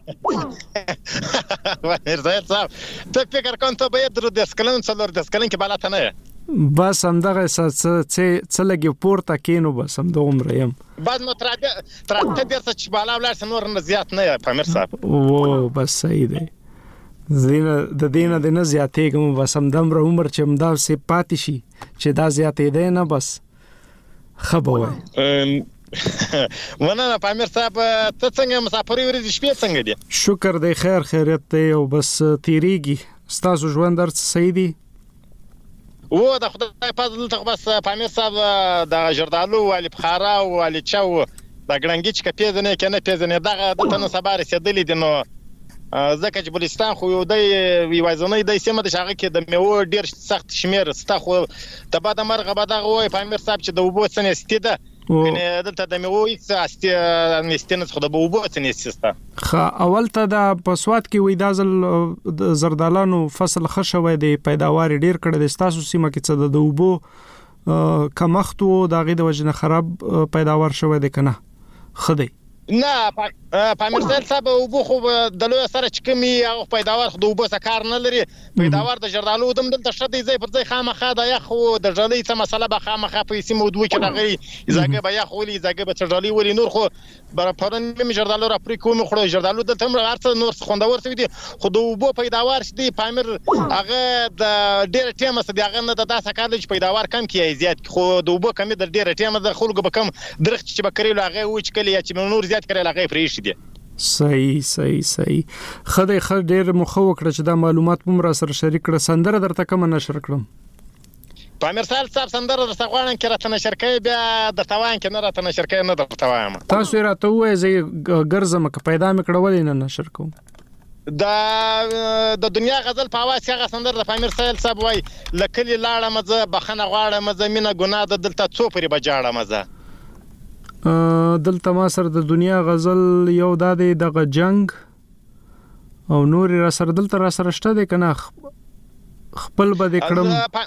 ورزای صاحب ته فکر کوم ته به درو د سکلن څلور د سکلن کې بالا ته نه بس همدغه څه څه لګي پورته کینو بس هم د عمر يم بعد نو تر تر ته د څه بالا ولر نور نه زیات نه پامیر صاحب او بس صحیح دی زینه د دینه د نه زیاتېږم بس هم دمره عمر چې همدا سي پاتې شي چې دا زیاتې دی نه بس خبره مننه پامیر صاحب ته څنګه مسافرې ورځې شپې څنګه دي شکر دی خیر خیریت دی او بس تیریږي ستاسو ژوند درڅ صحیح دی و د خدای فضل ته بس پامیر صاحب د جردالو والی بخارا او والی چاو د ګړنګي چې پیژنې کنه پیژنې دغه د تنه سبا رسیدلې دي نو ځکه چې بلستان خو یو دی وایزنې د سیمه د شاغه کې د میوه ډیر سخت شمیر ستا خو د باد مرغه باد غوي پامیر صاحب چې د وبو څنګه ستیده کنه دلته د میوه هیڅ است نستنه خو د وبو څنګه سیسته خا اول ته د پسوات کې وې دازل زردالانو فصل خښوي د پیداوار ډیر کړي د تاسو سیمه کې څه د وبو کمختو د غې د وجنه خراب پیداوار شوی دی کنه خدای نه پامیر صاحب وبو خو د لوی سره چې کمی هغه پیداوار خو د وبو سکار نه لري پیداوار د جردالو دم دلته شته دی ځای پر ځای خامخا د یخ او د جړلې څه مسله به خامخا په سیمه ودوي کې راغلي ځکه به یخ ولي ځکه به جړلې ولي نور خو بر پرن می جردالو را پرې کوم خو جردالو دلته هم ارڅ نور خوندور څه دي خو د وبو پیداوار شته پامیر هغه د ډېر ټیم سره دی هغه نه د داسه کار چې پیداوار کم کیږي زیات خو د وبو کمی د ډېر ټیم د خلکو به کم درخت چې بکري هغه و چې کلی چې نور زیات کړي هغه پرېښ دي صحیح صحیح صحیح خدای خیر ډېر مخه وکړه چې دا معلومات مو را سره شریک کړه سندره درته کوم نشر کړم پامیر صاحب سندره درته غواړم چې راته نشر کوي بیا درته وایم چې نه راته نشر کوي نه درته وایم تاسو راته وایي زه ګرځم که پیدا مې کړولې نه نشر کوم د د دنیا غزل په اواز هغه سندره د پامیر صاحب وای لکلی لاړه مزه بخنه غواړه مزه مینه ګناه د دلته څو پرې بجاړه مزه دلته ما سره د دنیا غزل یو دادې دغه جنگ او نور را سره دلته را سره شته دی کنه خپل بده کړم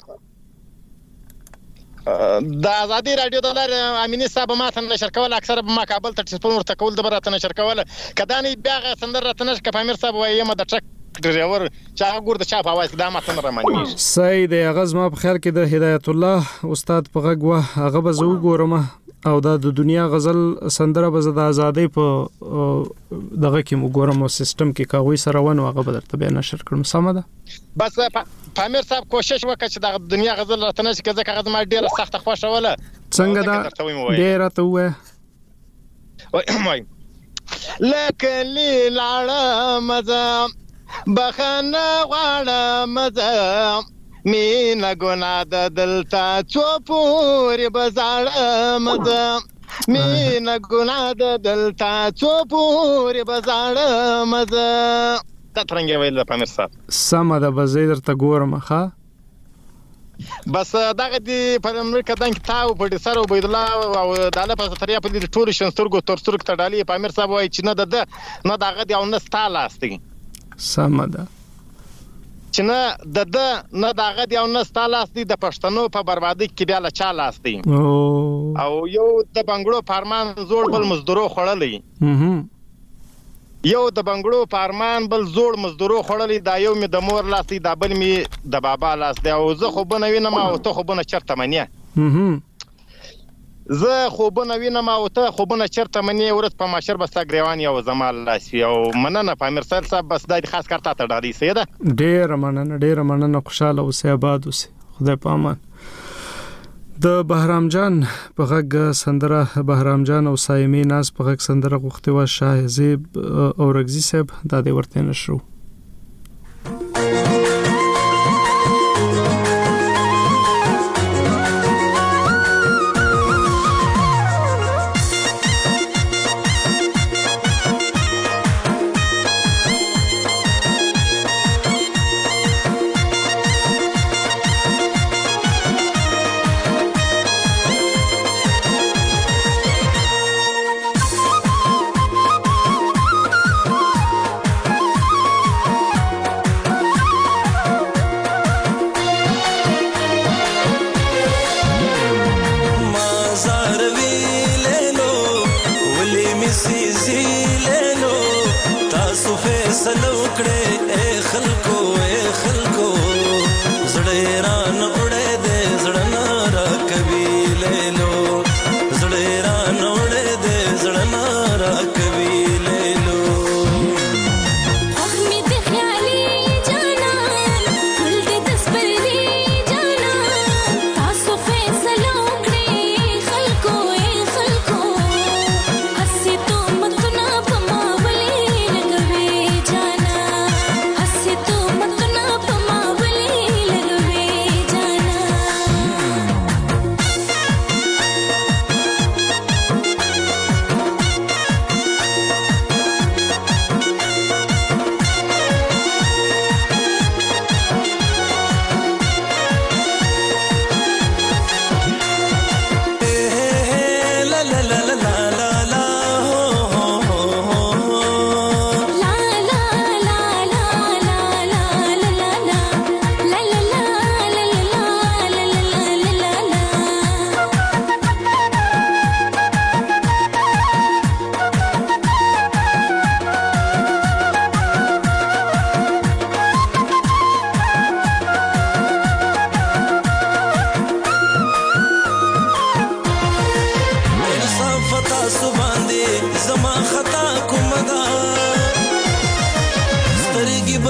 د ازادي رادیو د لار امینی صاحب ما ته نشر کول اکثر ما کابل ته ټلیفون ورته کول د برته نشر کول کدانې بیا سندر راته نشر ک پامیر صاحب وایم د ټرک ډرایور چا ګور د چا په واسه د ما ته رمانې سید غز ما په خیال کې د هدایت الله استاد په غږ و هغه به زو ګورم او دا د دنیا غزل سندره به د ازادۍ په دغه کې مو ګورم او سیستم کې کاوي سره ونه هغه به درته بیان نشر کړم سم ده بس پامیر صاحب کوشش وکړه چې د دنیا غزل راته نشي کزه کغه ما ډیره سخت خوښه وله څنګه دا ډیره ته وای لکه لاړه مزه بخنه غواړه مزه مینا ګنا د دلتا څو پورې بزاړه مزه مینا ګنا د دلتا څو پورې بزاړه مزه دا څنګه ویل پامیر صاحب سم ده بزې درته ګورم ښه بس دغه دی په امریکا دنګ تاو په دې سره عبید الله او داله په تریا په دې ټول شنسترګو تر سترګ تړالي پامیر صاحب وای چې نه ده نه دغه دی او نه ستاله استي سم ده چې نه د د نه دغه دی او نه ستاله استي د پښتنو په بربادي کې بیا لا چاله استي او یو د بنگړو پارمان زوړ بل مزدورو خړلې یو د بنگړو پارمان بل زوړ مزدورو خړلې دا یو می د مور لاسي دا بل می د بابا لاس دی او زه خو بنوي نه ما او ته خو بنه چرته منی زه خو بنوي نه ما او ته خو بنه چرته منی ورته په ماشر بستا ګریوان یو زمال لاسي او مننه پامیر صاحب بس د خاص کارته ته ډاري سیده ډېر مننه ډېر مننه خوشاله اوسه آباد اوسه خدای پامان د بهرام جان په غږ سندره بهرام جان او سایمه ناز په غږ سندره غوښته و شاهزیب او رغزی صاحب د دې ورته نشرو خخ می د خیالي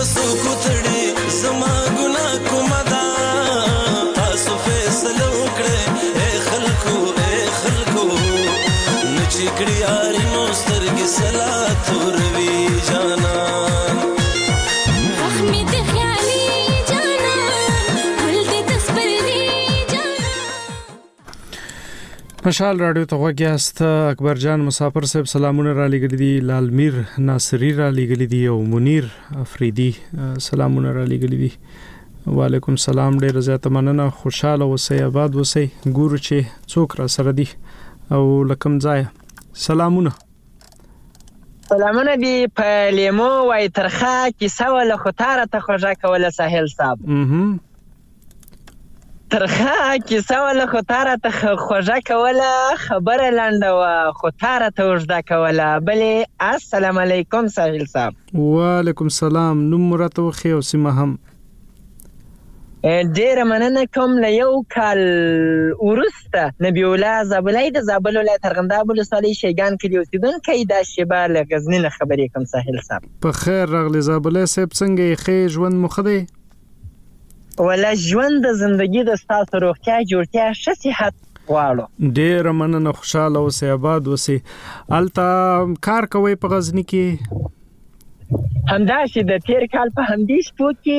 پسو کوتړي زما ګنا کومه دا تاسو فیصله وکړئ اے خلکو اے خلکو نچې کړي یاري مو سترګې سلا توروي جانان زخمي د خیالي جانان ګل دې تسپري جانان. مشال رادیو ته وګیاست. اکبر جان مسافر صاحب سلامونه را لګل دي. لالمیر ناصری را لګل دي او منیر افریدی سلامونه را لګل دي. وعلیکم سلام. ډیر زیاته مننه. خوشاله اوسئ، آباد اوسئ. ګورو چې څوک را سره دي او لکم ځای. سلامونه. سلامونه دي. په لیمو وای ترخه کیسه ولا خطاره ته خوږه کوله ساحل صاحب. اها ترخه کیسه ولا خطاره ته خوږه کوله خبره لنډه و خطاره ته وژده کوله. بلې السلام علیکم ساحل صاحب. وعلیکم سلام. نوم مرته وخی او سیمه هم. ډیره مننه کوم. له یو کال وروسته نبی الله زابلای د زابل ولایت ارغنداب ولسوالۍ شیګان کلي اوسیدونکی دا شیبه له غزني نه خبرې کوم ساحل صاحب. په خیر راغلی زابلای صاحب. څنګه یې ښه ژوند مو ښه دی؟ ولا ژوند د زندګي د ستاسو روغتیا جوړتیا ښه صحت غواړو. ډیره مننه. خوشاله اوسئ، آباد اوسئ. هلته کار کوئ په غزني کې؟ همداسې د تیر کال په همدې شپو کې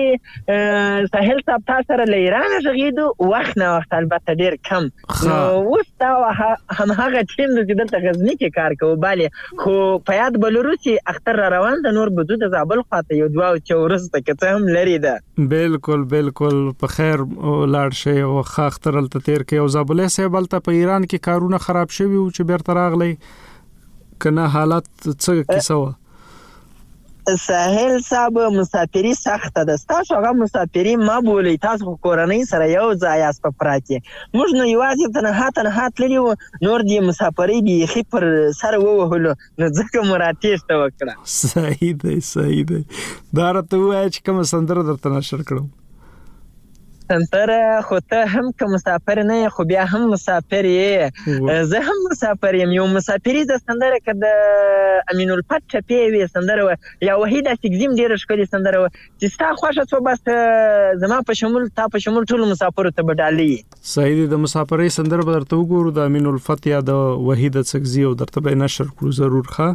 ساحل صاحب تا سره له ایرانه غږېدو وخت نه وخت، البته ډیر کم. نو اوس دا همهغه ټیم دی چې دلته غزني کې کار کوو بالې، خو په یاد به لرو چې اختر را روان ده، نور به ځو د زابل خواته یو دوه او چې وروسته که څه هم لرې ده. بالکل بالکل په خیر لاړ شئ او ښه اختر هلته تیر کړئ. او زابلۍ صاحب هلته په ایران کې کارونه خراب شوي وو چې بیرته راغلی که نه حالات څه کیسه وه؟ ساحل صاحب مسافری سخته ده. ستاسو هغه مسافری ما بولئ، تاسو خو کورنۍ سره یو ځای یاست په پراکې. موږ نو یوازې تنها تنها تللي وو، نور د مسافرۍ بیخي پر سر ووهلو، نو ځکه مو راتېښته وکړه. صحیح دی صحیح دی. دا راته ووایه چې کومه سندره درته نشر کړم. سندره خو ته هم که مسافر نه یې خو بیا هم مسافر یې، زه هم مسافر یم. یو مسافریزه سندره که د امین الفت ټپې وې سندره وه، یا وحید اسیګزیم ډېره ښکلې سندره وه چې ستا خوښه شوه بس زما په شمول تا په شمول ټولو مسافرو ته به ډالۍ یي. صحیح دی. د مسافرۍ سندره به درته وګورو د امین الفت یا د وحید اسیګزي او درته به یې نشر کړو ضرور. ښه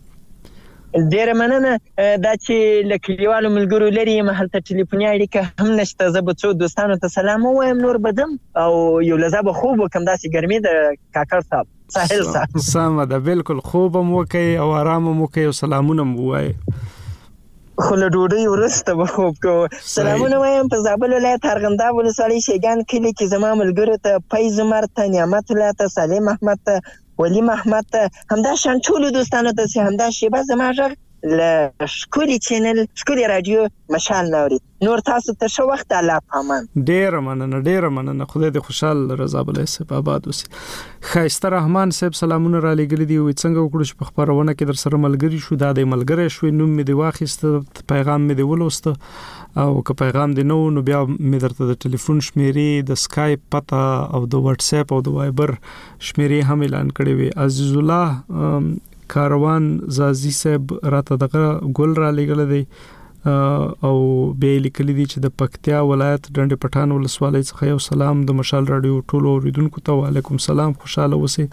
ډیره مننه. دا چې له کلیوالو ملګرو لرې یم، هلته ټلیفوني اړیکه هم نشته. زه به څو دوستانو ته سلام ووایم، نور به ځم او یو لږه به خوب وکړم. داسې ګرمي د کاکړ صاحب ساحل صاحب. سمه ده. بالکل خوب هم وکئ او آرام هم وکئ او سلامونه هم ووایئ. خو له ډوډۍ وروسته به خوب کوو. سلامونه وایم په زابل ولایت ارغنداب ولسوالۍ شیګان کلي کې زما ملګرو ته، فیض عمر ته، نعمت الله ته، صالح محمد ته، ولی محمد ته، همدا شان ټولو دوستانو ته چې همدا شیبه زما غږ له ښکلي چینل ښکلي راډیو مشال نه اوري. نور تاسو ته ښه وخت. الله پامان. ډیره مننه ډیره مننه. خدای دې خوشحال رضا بلای صاحب آباد اوسي. ښایسته رحمان صاحب سلامونه را لېږلي دي. وایي څنګه وکړو چې په خپرونه کې در سره ملګري شو. دا دی ملګری شوې، نوم مې دې واخیسته، پیغام مې دې ولوسته، او که پیغام دې نه و نو بیا مې درته د ټلیفون شمیرې، د سکایپ پته او د واتس اپ او د وایبر شمیرې هم اعلان کړې وي. عزیز الله کاروان زازی صاحب راته دغه ګل را لېږلی دی او بیا لیکلي دي چې د پکتیا ولایت ډنډ پټان ولسوالۍ څخه یو سلام د مشال راډیو ټولو اوریدونکو ته. وعلیکم سلام. خوشاله اوسئ.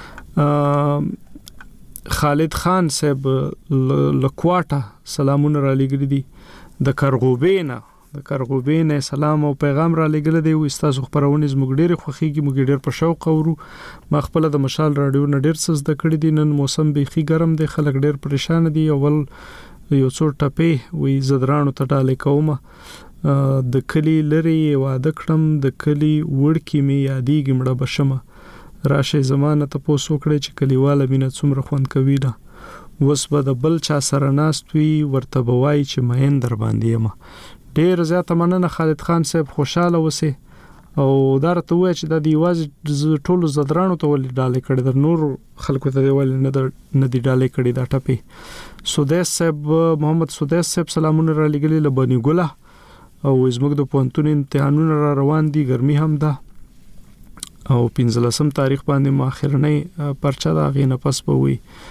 خالد خان صاحب لکواټه سلامونه را لېږلي دي. د کرغوبې نه د کرغوبې نه سلام او پیغام را لېږلی دی. وایي ستاسو خپرونې زموږ ډېرې خوښېږي، موږ ډېر په شوق اورو. ما خپله د مشال راډیو نه ډېر څه زده کړي دي. نن موسم بیخي ګرم دی، خلک ډېر پریشانه دي. اول یو څو ټپې وایي زدرانو ته ډالۍ کومه، د کلي لرې واده کړم، د کلي وړکي مې یادېږي مړه به شمه، راشئ زما نه تپوس وکړئ چې کلیواله مینه څومره خوند کوي نه، اوس به د بل چا سره ناست وي ورته به وایي چې مین در باندې یم. ډېر زیاته مننه خالد خان صاحب. خوشاله اوسئ. او دا راته ووایه چې دا د یوازې ټولو زدرانو ته ولې ډالۍ کړې ده، نور خلکو ته ولې نه دي ډالۍ کړې دا ټپې. سودیس صاحب محمد سودیس صاحب سلامونه را لېږلي له بني ګله، او زموږ د پوهنتون امتحانونه را روان دي، ګرمي هم ده، او پنځلسم تاریخ باندې ما اخرنۍ پرچه د هغې نه پس به وي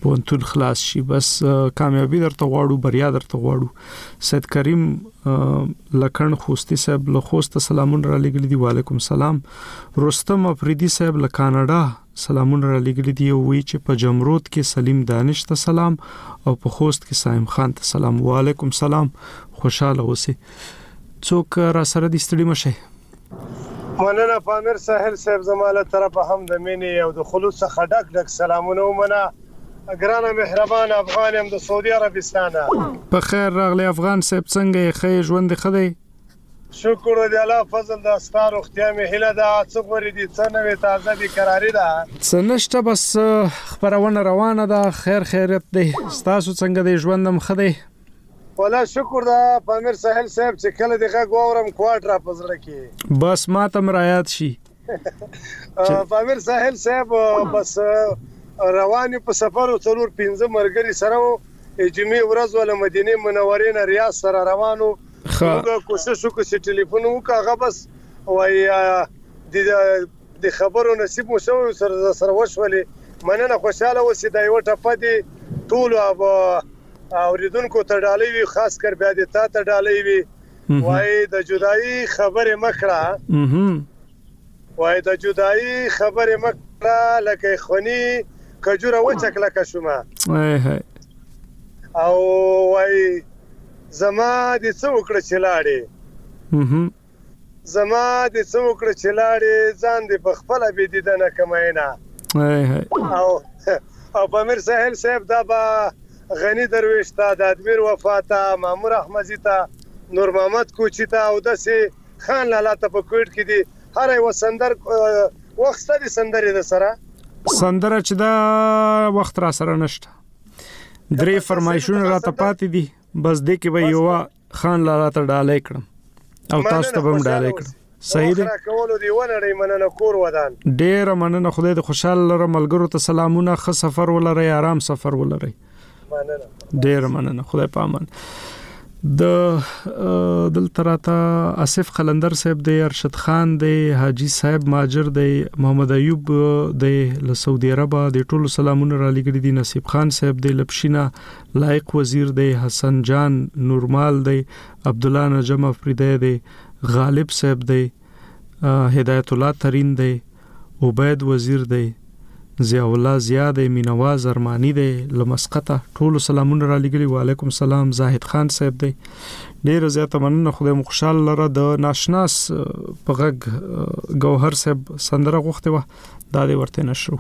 پونتون خلاص شي. بس کامیابی درته غواړو، بریا درته غواړو. سید کریم لکن خوستی صاحب له خوست سلامونه را لګل دي. وعلیکم سلام. رستم افریدی صاحب له کاناډا سلامونه را لګل دي. وی چې په جمرود کې سلیم دانش ته سلام او په خوست کې سایم خان ته سلام. وعلیکم سلام. خوشاله اوسئ. څوک را سره دي ستړي مشه؟ مننه پامیر ساحل صاحب زماله طرفه هم د مینې او د خلوص څخه ډک ډک سلامونه ومنه. ګرانه مهربان افغان هم د سعودي عربستان. په خیر راغلی افغان صاحب، څنګه یې؟ ښه ژوند دې ښه دی؟ شکر دی الله فضل د ستا روغتیا مې هیله ده. څه غورې دي، څه نوې تازه بیقراري ده؟ څه نشته، بس خپرونه روانه ده. خیر خیریت دی. ستاسو څنګه دی؟ ژوند هم ښه دی؟ ولا شکر ده پامیر ساحل صاحب چې کله دې غږ واورم کوارټ را پزړه کې بس ما ته مرایات شي. پامیر ساحل صاحب بس رواني په سفر او څلور پنځه مرګري سره جمعې ورځ ول مدینه منورې نه ریاض سره روانو. موږ کوشش وکړو چې ټلیفون وکړو، بس وای د خبرو نصیب مو شو سره سره وشولې. مننه، خوشاله اوسئ. دا یو ټپه دي ټول اب اوریدونکو ته ډالۍ وي، خاص کر بیا د تا ته ډالۍ وي. وای د جدایي خبره مکړه، وای د جدایي خبره مکړه لکه خونی کجوره وچک لکه شومه. او وای زما د څو کړه چلاړي، زما د څو کړه چلاړي ځان د بخپله بي دیدنه کماینا. او او پامیر ساحل صاحب دا با غنی درویش ته، د ادمیر وفاته، مامور احمدی ته، نور محمد کوچی ته، او داسې خان لالا ته په کوټ کې دي. هر یو سندر وخت ستړي سندرې د سره سندره چې دا وخت را سره نشته. درې فرمایشونه راته پاتې دي، بس دې کې به یو خان لالا ته ډالۍ کړم او تاسو ته به هم ډالۍ کړم. صحیح دی. کولو دی ونړی مننه کور ودان. ډېره مننه، خدای دې خوشاله لره. ملګرو ته سلامونه، ښه سفر ولرئ، آرام سفر ولرئ. ډېر مننه، خدای په امان. د دلته راته آصف قلندر صاحب دی، ارشد خان دی، حاجی صاحب ماجر دی، محمد ایوب دی له سعودي عرب د ټولو سلامونه را لګړي دي. نصیب خان صاحب دی لپشینا، لایق وزیر دی، حسن جان نورمال دی، عبد الله نجم افریدی دی، غالب صاحب دی، هدایت الله ترین دی، عبید وزیر دی، ضیاء الله زیاد، مینواز ارمانی دی لمسقطه. ټولو سلامونه را لګلی. وعلیکم سلام. زاهد خان صاحب دی، ډیر زیاته مننه، خدای مو خوشاله لره. د ناشناس په غږ گوهر صاحب سندره غوښته و، دا دې ورته نشرو.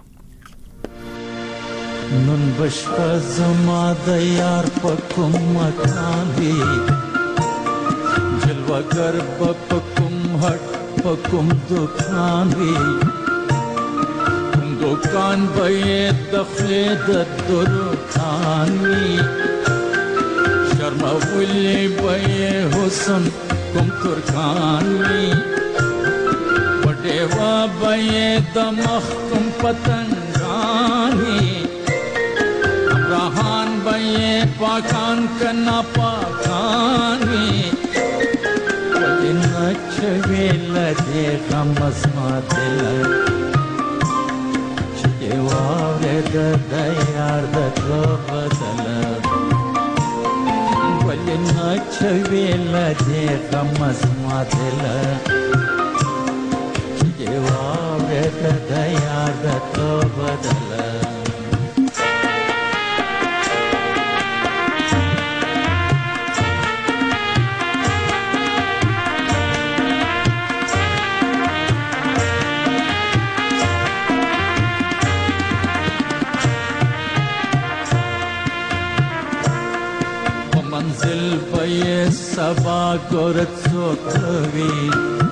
نن بشپا زما د یار په کوم مکان وی، جلوگر په کوم هټ په کوم دکان وی، دکان بې د خید درخان وی، شرمولی بې حسن کوم ترکان وی، پټیوا بې د مخ کوم پتنګان وی، امراحان بې پاکان کنا پاکان وی، ولې نچوي لدې غم اسما دل د یار د تو بدل، ولې نچوي لدې غم اسما دل، چې واورې د یار د تو بدل. سبا ګورت څوکوي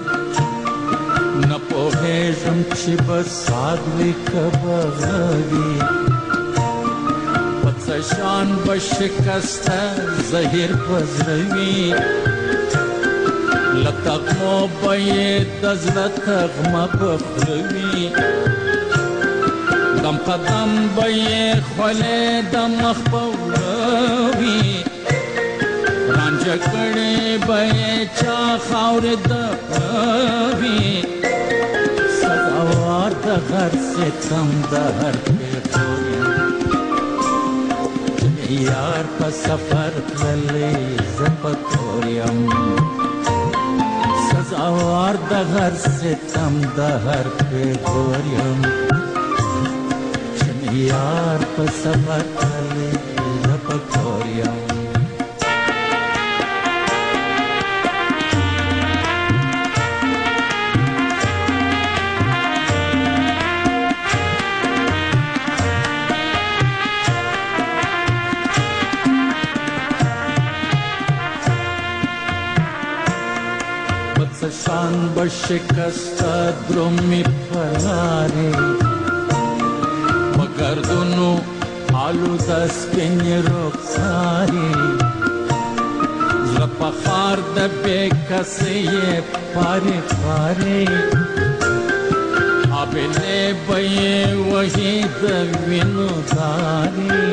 نه پوهېږم چې به ساد وي که به غوي، په څه شان به شکسته زهیر په زړه وي، له تغمو به یې د زړه تغمه په خوله وي، دم په دم به یې خولې د مخ په وړه وي، رانجه کړې به چا خاورې د پوي، سزاوار د هر ستم د هر پېغور یم، په سفر تللی زه پکور یم سزاوار د هر ستم د هر پیغور یم چې مې یار په سفر تللی زه پکور یم شان بشکست درومی پراری مگردونو آلو دست کنی رخساری زلپا خار د بے کسی پاری پاری آبیلے بئی وحی دوینو داری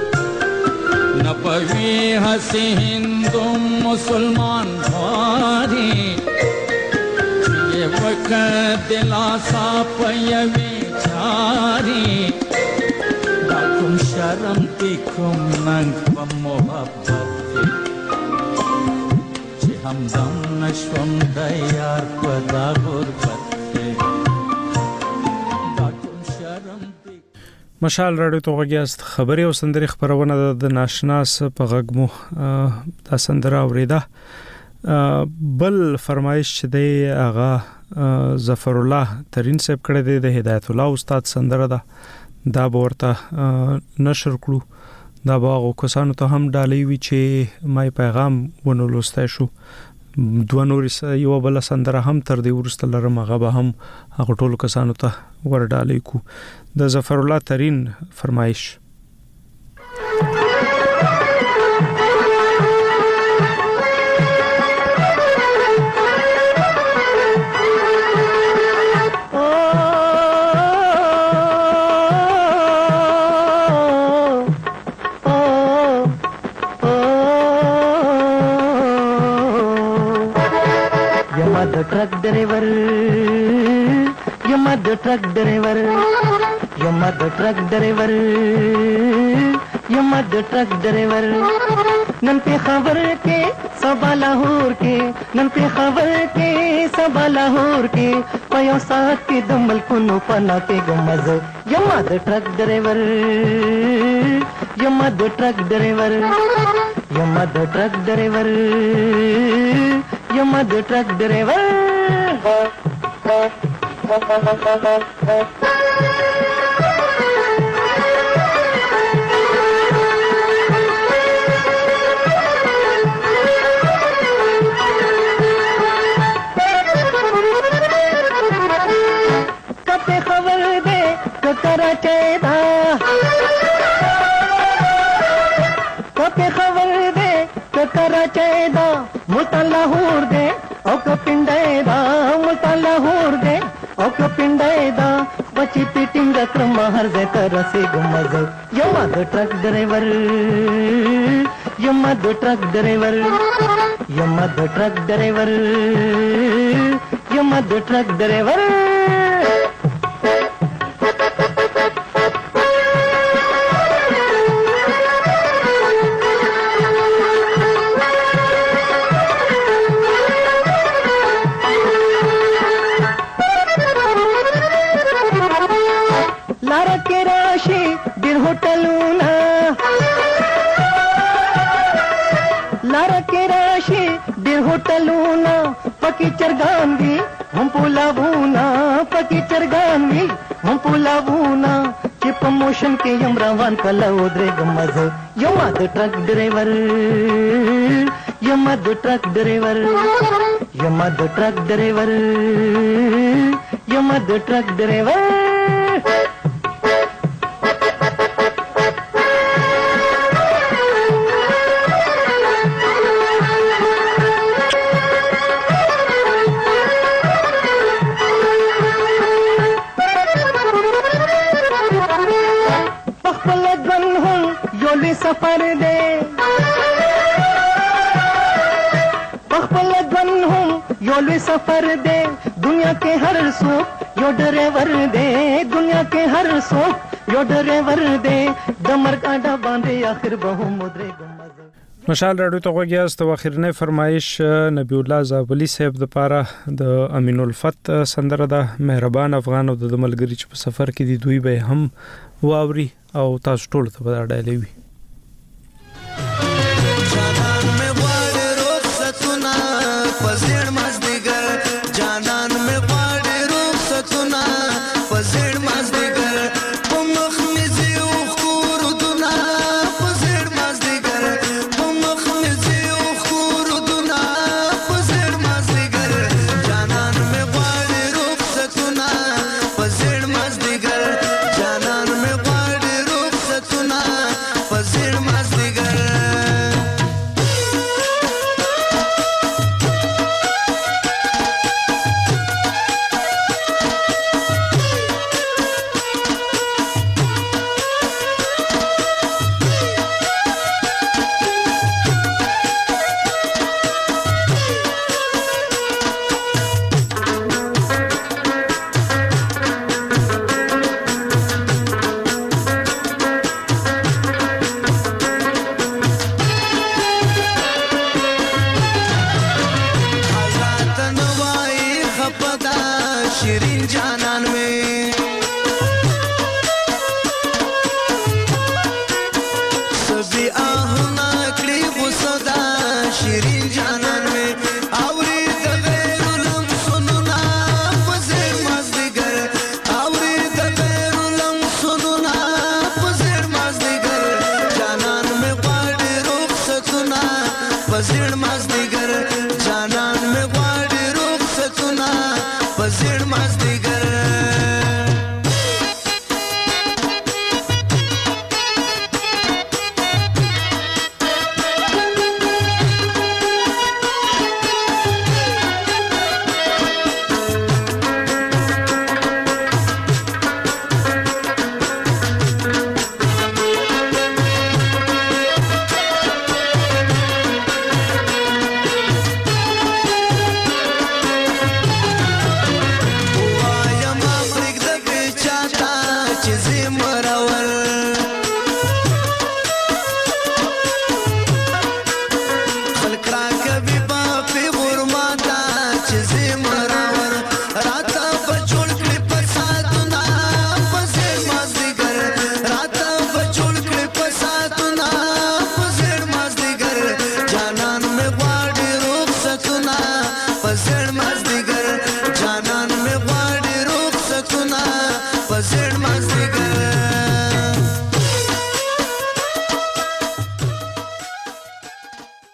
نبوی حسی ہندو مسلمان باری وقت دلاسا پیوی چاری دا کم شرم دی کم ننگ و محبت دی چی همدم نشوم دیار پدا غربت دی دا کم شرم دی مشال راډیو ته غوږیاست خبري او سندري خبرونه د ناشناس په غږمو دا سندره اوریده بل فرمایش چې دی هغه ظفر الله ترین صاحب کړه دی د هدایت الله استاد سندره ده دا ورته نشر کړو دا باغ کسانو ته هم ډالۍ وی چې مای پیغام ونولسته شو دوه نور یو بل سندره هم تر دې ورسته لرم هغه به هم هغه ټول کسانو ته ور ډالۍ کو د ظفر الله ترین فرمایش ट्रक ड्राइवर यमद ट्रक ड्राइवर यमद ट्रक ड्राइवर यमद ट्रक ड्राइवर नन पे खबर के सबा लाहौर के नन पे खबर के सबा लाहौर के पयो साथ के दमल कुनो पना के गमज यमद ट्रक ड्राइवर यमद ट्रक ड्राइवर यमद ट्रक ड्राइवर यमद ट्रक ड्राइवर कपे खबर दे करा चेदा कपे खबर दे करा चेदा मुतलाहूर दे औ कपिंडेदा मुतलाहूर दे औ कपिंडेदा बची पिटिंग क्रम हर दे तरसे गुमज यमद ट्रक ड्राइवर यमद ट्रक ड्राइवर यमद ट्रक ड्राइवर यमद ट्रक ड्राइवर होटलूना लारा के राशि दिल होटलूना पकी चरगानवी हम पुलावूना पकी चरगानवी हम पुलावूना कि प्रमोशन के यमरावान कला उदरे गमज यमद ट्रक ड्राइवर यमद ट्रक ड्राइवर यमद ट्रक ड्राइवर यमद ट्रक ड्राइवर सफर दे पखपल गन हूँ योले सफर दे दुनिया के हर सुख यो ड्राइवर दे दुनिया के हर सुख यो ड्राइवर दे दमर कांडा बांधे आखिर बहु मुद्रे गुम مشال راډیو ته وګیاست او اخرنه فرمایش نبی الله زابلی صاحب د پاره د امین الفت سندره د مهربان افغان او د ملګری چې په سفر کې دي دوی به هم واوري او تاسو ټول ته به ډایلې وي. Zir mazdigar